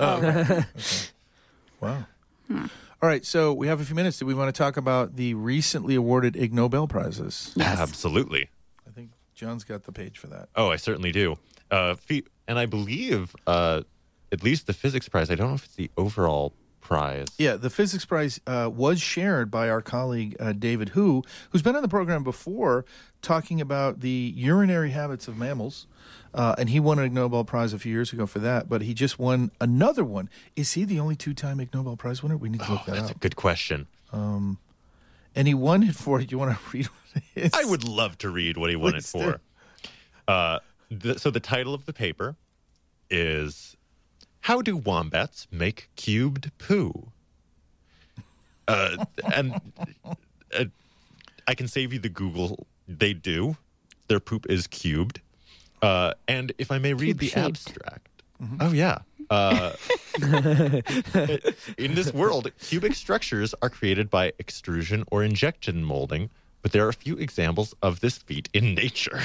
Wow. All right, so we have a few minutes. Do we want to talk about the recently awarded Ig Nobel Prizes? Yes. Absolutely. I think John's got the page for that. Oh, I certainly do. And I believe at least the physics prize, I don't know if it's the overall prize. Yeah, the physics prize was shared by our colleague David Hu, who's been on the program before talking about the urinary habits of mammals. And he won an Ig Nobel Prize a few years ago for that, but he just won another one. Is he the only two-time Ig Nobel Prize winner? We need to look that That's up. a good question. And he won it for, you want to read what it is? I would love to read what he won it Please for. So the title of the paper is How Do Wombats Make Cubed Poo? And I can save you the Google. They do. Their poop is cubed. And if I may read the Cube-shaped. abstract. Oh, yeah. In this world, cubic structures are created by extrusion or injection molding, but there are a few examples of this feat in nature.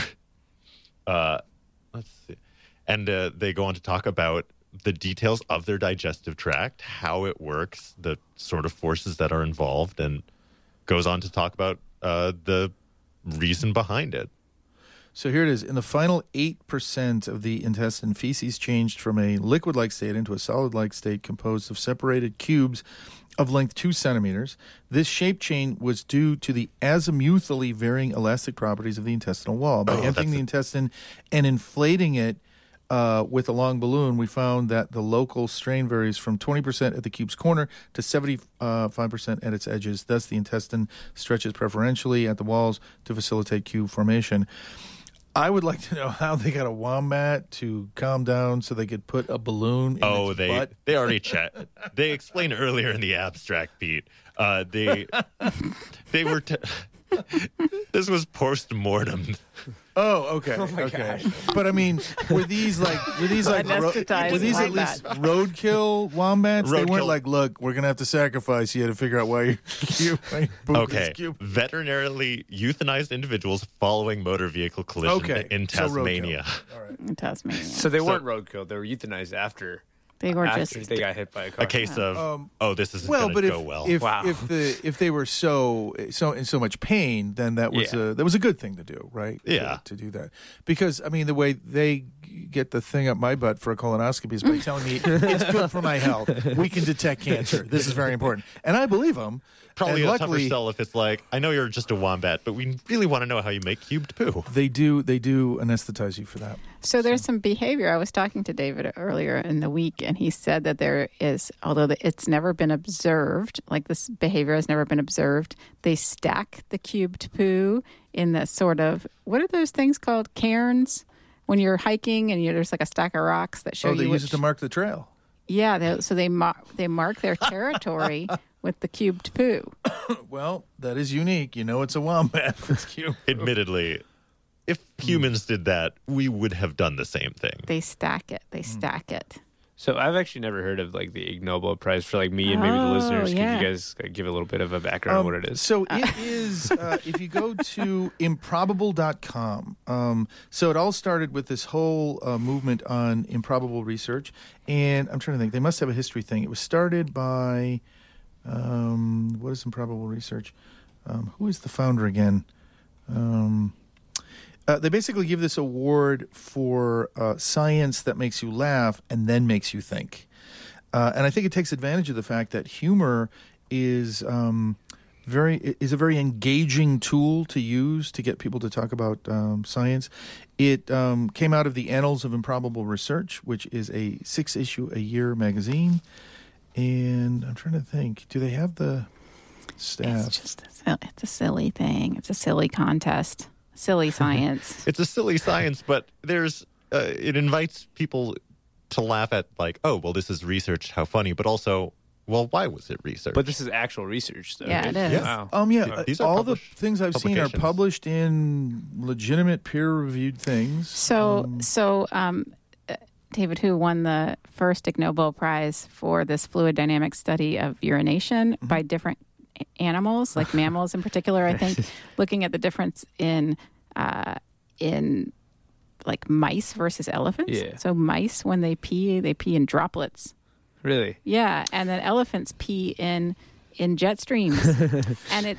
Let's see. And they go on to talk about the details of their digestive tract, how it works, the sort of forces that are involved, and goes on to talk about the reason behind it. So here it is. In the final 8% of the intestine, feces changed from a liquid-like state into a solid-like state composed of separated cubes of length 2 centimeters. This shape change was due to the azimuthally varying elastic properties of the intestinal wall. By emptying the intestine and inflating it with a long balloon, we found that the local strain varies from 20% at the cube's corner to 75% at its edges. Thus, the intestine stretches preferentially at the walls to facilitate cube formation. I would like to know how they got a wombat to calm down so they could put a balloon in its butt. They already checked. They explained earlier in the abstract, Pete. They were. This was post-mortem. Oh, okay. Okay. But I mean, were these Anesthetized were these at like least roadkill wombats? They weren't Roadkill. like, look, we're gonna have to sacrifice you to figure out why you poop Okay. is cute. Veterinarily euthanized individuals following motor vehicle collision Okay. in So roadkill. Tasmania. All right. In Tasmania. So they weren't roadkill. They were euthanized after They were after just they got hit by a car. A case of this isn't Well, going but to if go well. if Wow. if they were so in so much pain, then that was a good thing to do, right? Yeah. To do that, because I mean the way they get the thing up my butt for a colonoscopy is by telling me it's good for my health. We can detect cancer. This is very important, and I believe them. Probably and a tougher luckily, sell if it's like, I know you're just a wombat, but we really want to know how you make cubed poo. They do anesthetize you for that. So there's some behavior. I was talking to David earlier in the week, and he said that there is, although it's never been observed, like this behavior has never been observed, they stack the cubed poo in the sort of, what are those things called? Cairns? When you're hiking and there's like a stack of rocks that show They you use which, it to mark the trail. Yeah, so they mark their territory with the cubed poo. Well, that is unique. You know, it's a wombat. It's cute. Admittedly, if humans did that, we would have done the same thing. They stack it. They stack it. So I've actually never heard of like the Ig Nobel Prize for like me and maybe the listeners. yeah. Could you guys give a little bit of a background on what it is? So it is, if you go to improbable.com, so it all started with this whole movement on improbable research. And I'm trying to think, they must have a history thing. It was started by, what is improbable research? Who is the founder again? They basically give this award for science that makes you laugh and then makes you think. And I think it takes advantage of the fact that humor is a very engaging tool to use to get people to talk about science. It came out of the Annals of Improbable Research, which is a 6-issue-a-year magazine. And I'm trying to think, do they have the staff? It's a silly thing. It's a silly contest. Silly science. It's a silly science, but there's it invites people to laugh at like, oh, well, this is research, how funny, but also, well, why was it research? But this is actual research, though. Yeah, right? it is. Wow. These are all the things I've seen are publications. published in legitimate peer-reviewed things. So, David, who won the first Ig Nobel Prize for this fluid dynamic study of urination by different animals, like mammals in particular, I think, looking at the difference in like mice versus elephants. Yeah. So mice, when they pee in droplets. Really? Yeah, and then elephants pee in jet streams, and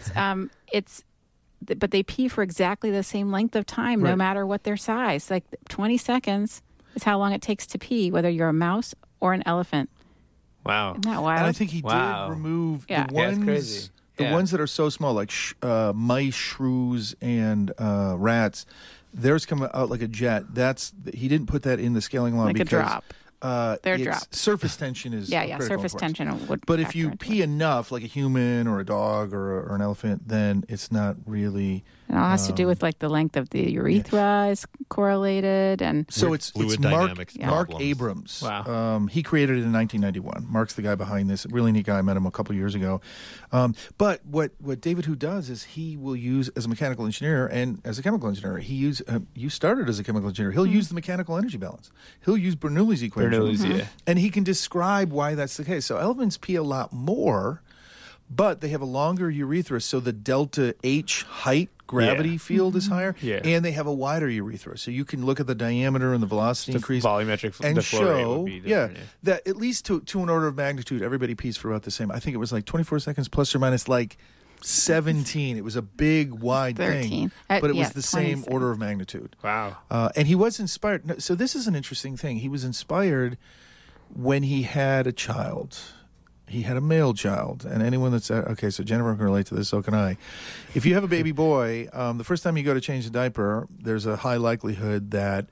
but they pee for exactly the same length of time, no Right. matter what their size. Like 20 seconds is how long it takes to pee, whether you're a mouse or an elephant. Wow. Isn't that wild? And I think he Wow. did remove Yeah. the Yeah, it's ones, crazy. the Yeah. ones that are so small, like mice, shrews, and rats. Theirs come out like a jet. He didn't put that in the scaling law Like a because drop. They're it's- drops. Surface tension is yeah, critical, surface of course. tension would. But if factor you into pee it. enough, like a human or a dog or an elephant, then it's not really. It all has to do with like the length of the urethra is correlated, and So Weird it's fluid Mark dynamics Mark problems. Abrams. Wow. He created it in 1991. Mark's the guy behind this. Really neat guy. I met him a couple years ago. But what David Hu does is he will use, as a mechanical engineer and as a chemical engineer, you started as a chemical engineer. He'll use the mechanical energy balance. He'll use Bernoulli's equation. Bernoulli's, yeah. And he can describe why that's the case. So elephants pee a lot more, but they have a longer urethra, so the delta H height gravity Yeah. field is higher, Yeah. and they have a wider urethra. So you can look at the diameter and the velocity The increase volumetric and the flow rate show, would be different, that at least to an order of magnitude, everybody pees for about the same. I think it was like 24 seconds plus or minus like 17. It was a big, wide 13. thing, but it was Yeah, the same 27. order of magnitude. Wow. And he was inspired. No, so this is an interesting thing. He was inspired when he had a child. He had a male child, and anyone that's okay. So Jennifer can relate to this. So can I. If you have a baby boy, the first time you go to change the diaper, there's a high likelihood that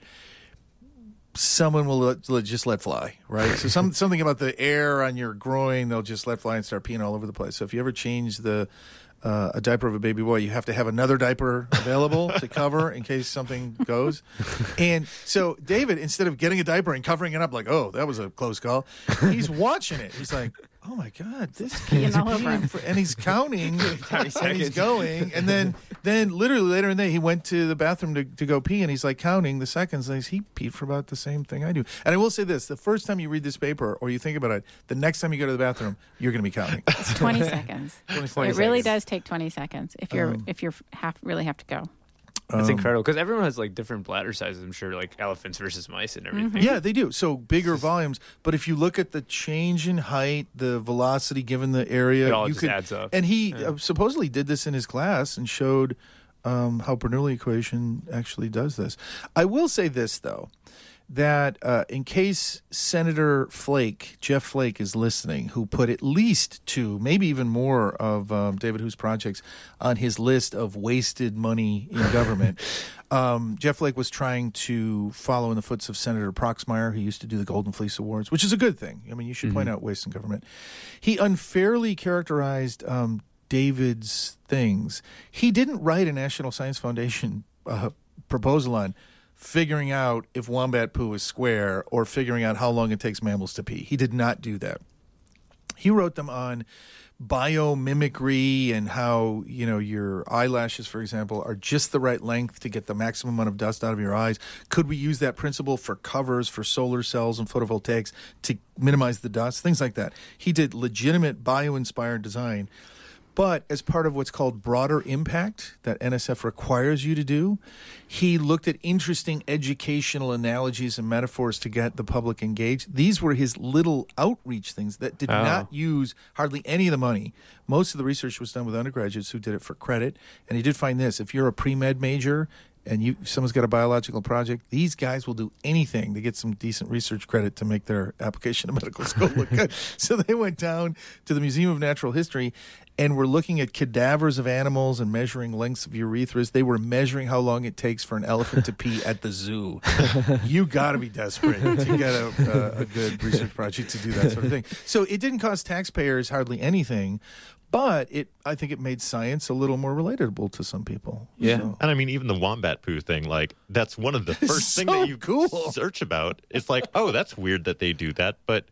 someone will just let fly, right? So something about the air on your groin, they'll just let fly and start peeing all over the place. So if you ever change a diaper of a baby boy, you have to have another diaper available to cover in case something goes. And so David, instead of getting a diaper and covering it up like, oh, that was a close call, he's watching it. He's like, oh my God, this kid's all over him. and he's counting and he's seconds. going. And then literally later in the day, he went to the bathroom to go pee, and he's like counting the seconds. And he peed for about the same thing I do. And I will say this, the first time you read this paper or you think about it, the next time you go to the bathroom, you're going to be counting. it's 20 seconds. 20 It really seconds. does take 20 seconds if you're really have to go. That's incredible because everyone has like different bladder sizes. I'm sure, like elephants versus mice and everything. Yeah, they do. So bigger volumes. But if you look at the change in height, the velocity given the area, It all you just could, adds up. And he supposedly did this in his class and showed how Bernoulli equation actually does this. I will say this, though, that in case Senator Jeff Flake is listening, who put at least 2, maybe even more of David Hu's projects on his list of wasted money in government, Jeff Flake was trying to follow in the footsteps of Senator Proxmire, who used to do the Golden Fleece Awards, which is a good thing. I mean, you should point out waste in government. He unfairly characterized David's things. He didn't write a National Science Foundation proposal on figuring out if wombat poo is square or figuring out how long it takes mammals to pee. He did not do that. He wrote them on biomimicry and how, your eyelashes, for example, are just the right length to get the maximum amount of dust out of your eyes. Could we use that principle for covers, for solar cells and photovoltaics to minimize the dust? Things like that. He did legitimate bio-inspired design. But as part of what's called broader impact that NSF requires you to do, he looked at interesting educational analogies and metaphors to get the public engaged. These were his little outreach things that did not use hardly any of the money. Most of the research was done with undergraduates who did it for credit. And he did find this. If you're a pre-med major and someone's got a biological project, these guys will do anything to get some decent research credit to make their application to medical school look good. So they went down to the Museum of Natural History and were looking at cadavers of animals and measuring lengths of urethras. They were measuring how long it takes for an elephant to pee at the zoo. You got to be desperate to get a good research project to do that sort of thing. So it didn't cost taxpayers hardly anything. But I think it made science a little more relatable to some people. Yeah. So. And I mean, even the wombat poo thing, like, that's one of the first things that you search about. It's like, oh, that's weird that they do that. But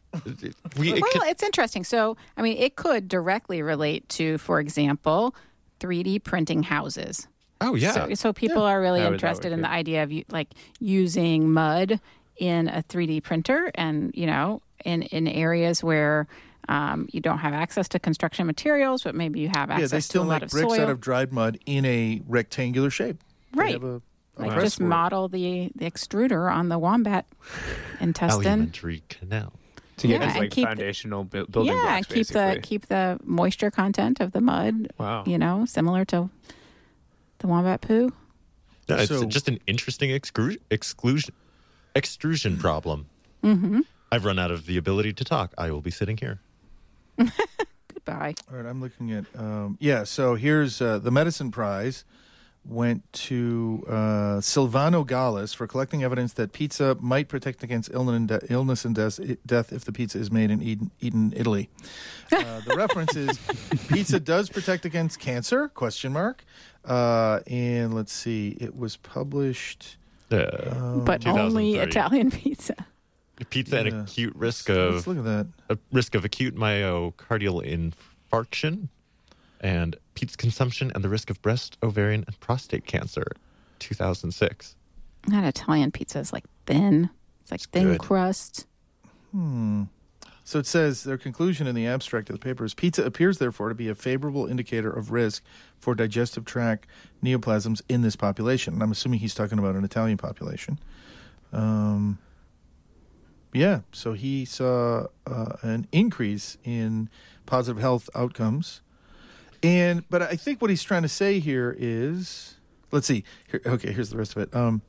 it's interesting. So, I mean, it could directly relate to, for example, 3D printing houses. Oh, yeah. So people are really interested in the idea of using mud in a 3D printer and, in areas where you don't have access to construction materials, but maybe you have access to a lot of soil. They still make bricks out of dried mud in a rectangular shape. Right. Just model the extruder on the wombat intestine. Alimentary canal. To get this foundational building blocks, and keep the moisture content of the mud. Wow. Similar to the wombat poo. No, it's just an interesting extrusion problem. Mm-hmm. I've run out of the ability to talk. I will be sitting here. Goodbye. All right, I'm looking at so here's the medicine prize went to Silvano Gallis for collecting evidence that pizza might protect against illness and death if the pizza is made and eaten in Italy. The reference is pizza does protect against cancer, ? And let's see, it was published... but only Italian pizza. Pizza at acute risk of... Let's look at that. A risk of acute myocardial infarction and pizza consumption and the risk of breast, ovarian, and prostate cancer, 2006. That Italian pizza is like thin. It's like thin crust. So it says their conclusion in the abstract of the paper is pizza appears, therefore, to be a favorable indicator of risk for digestive tract neoplasms in this population. And I'm assuming he's talking about an Italian population. So he saw an increase in positive health outcomes. But I think what he's trying to say here is, let's see. Here's the rest of it.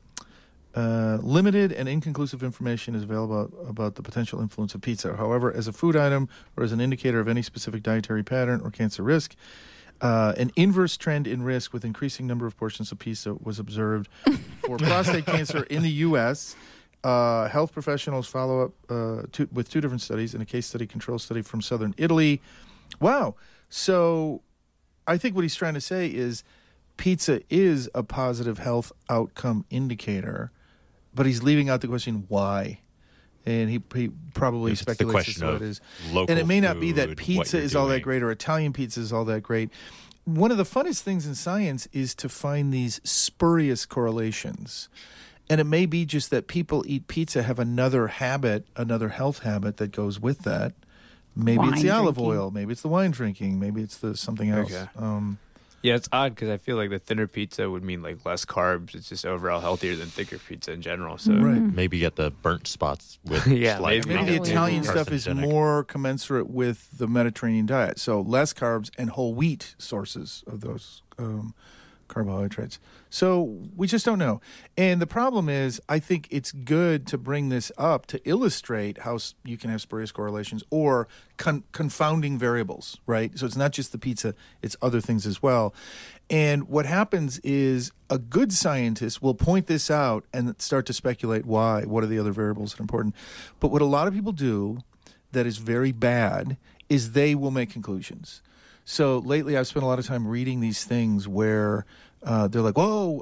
Limited and inconclusive information is available about the potential influence of pizza. However, as a food item or as an indicator of any specific dietary pattern or cancer risk, an inverse trend in risk with increasing number of portions of pizza was observed for prostate cancer in the U.S., health professionals follow up with two different studies and a case study control study from southern Italy. Wow. So I think what he's trying to say is pizza is a positive health outcome indicator, but he's leaving out the question why. And he probably speculates as to what it is. And it may not be that pizza is all that great or Italian pizza is all that great. One of the funnest things in science is to find these spurious correlations. And it may be just that people eat pizza, have another habit, another health habit that goes with that. Maybe it's the olive oil. Maybe it's the wine drinking. Maybe it's the something else. Okay. Yeah, it's odd because I feel like the thinner pizza would mean like less carbs. It's just overall healthier than thicker pizza in general. So maybe get the burnt spots with maybe the Italian stuff is more commensurate with the Mediterranean diet. So less carbs and whole wheat sources of those carbohydrates. So we just don't know. And the problem is, I think it's good to bring this up to illustrate how you can have spurious correlations or confounding variables, right? So it's not just the pizza, it's other things as well. And what happens is a good scientist will point this out and start to speculate why, what are the other variables that are important. But what a lot of people do that is very bad is they will make conclusions. So lately I've spent a lot of time reading these things where they're like,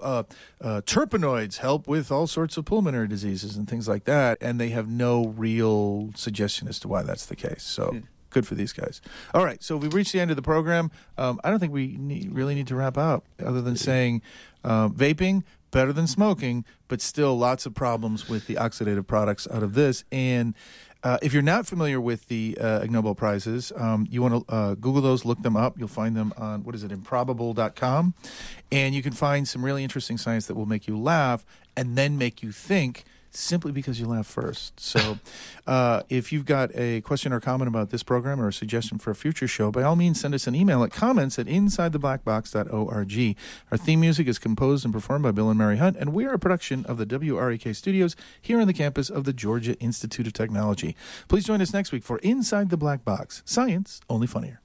terpenoids help with all sorts of pulmonary diseases and things like that. And they have no real suggestion as to why that's the case. So Good for these guys. All right, so we've reached the end of the program. I don't think we really need to wrap up other than saying vaping, better than smoking, but still lots of problems with the oxidative products out of this. And if you're not familiar with the Ig Nobel Prizes, you want to Google those, look them up. You'll find them on, improbable.com. And you can find some really interesting science that will make you laugh and then make you think, simply because you laughed first. So if you've got a question or comment about this program or a suggestion for a future show, by all means, send us an email at comments@insidetheblackbox.org. Our theme music is composed and performed by Bill and Mary Hunt, and we are a production of the WREK studios here on the campus of the Georgia Institute of Technology. Please join us next week for Inside the Black Box. Science, only funnier.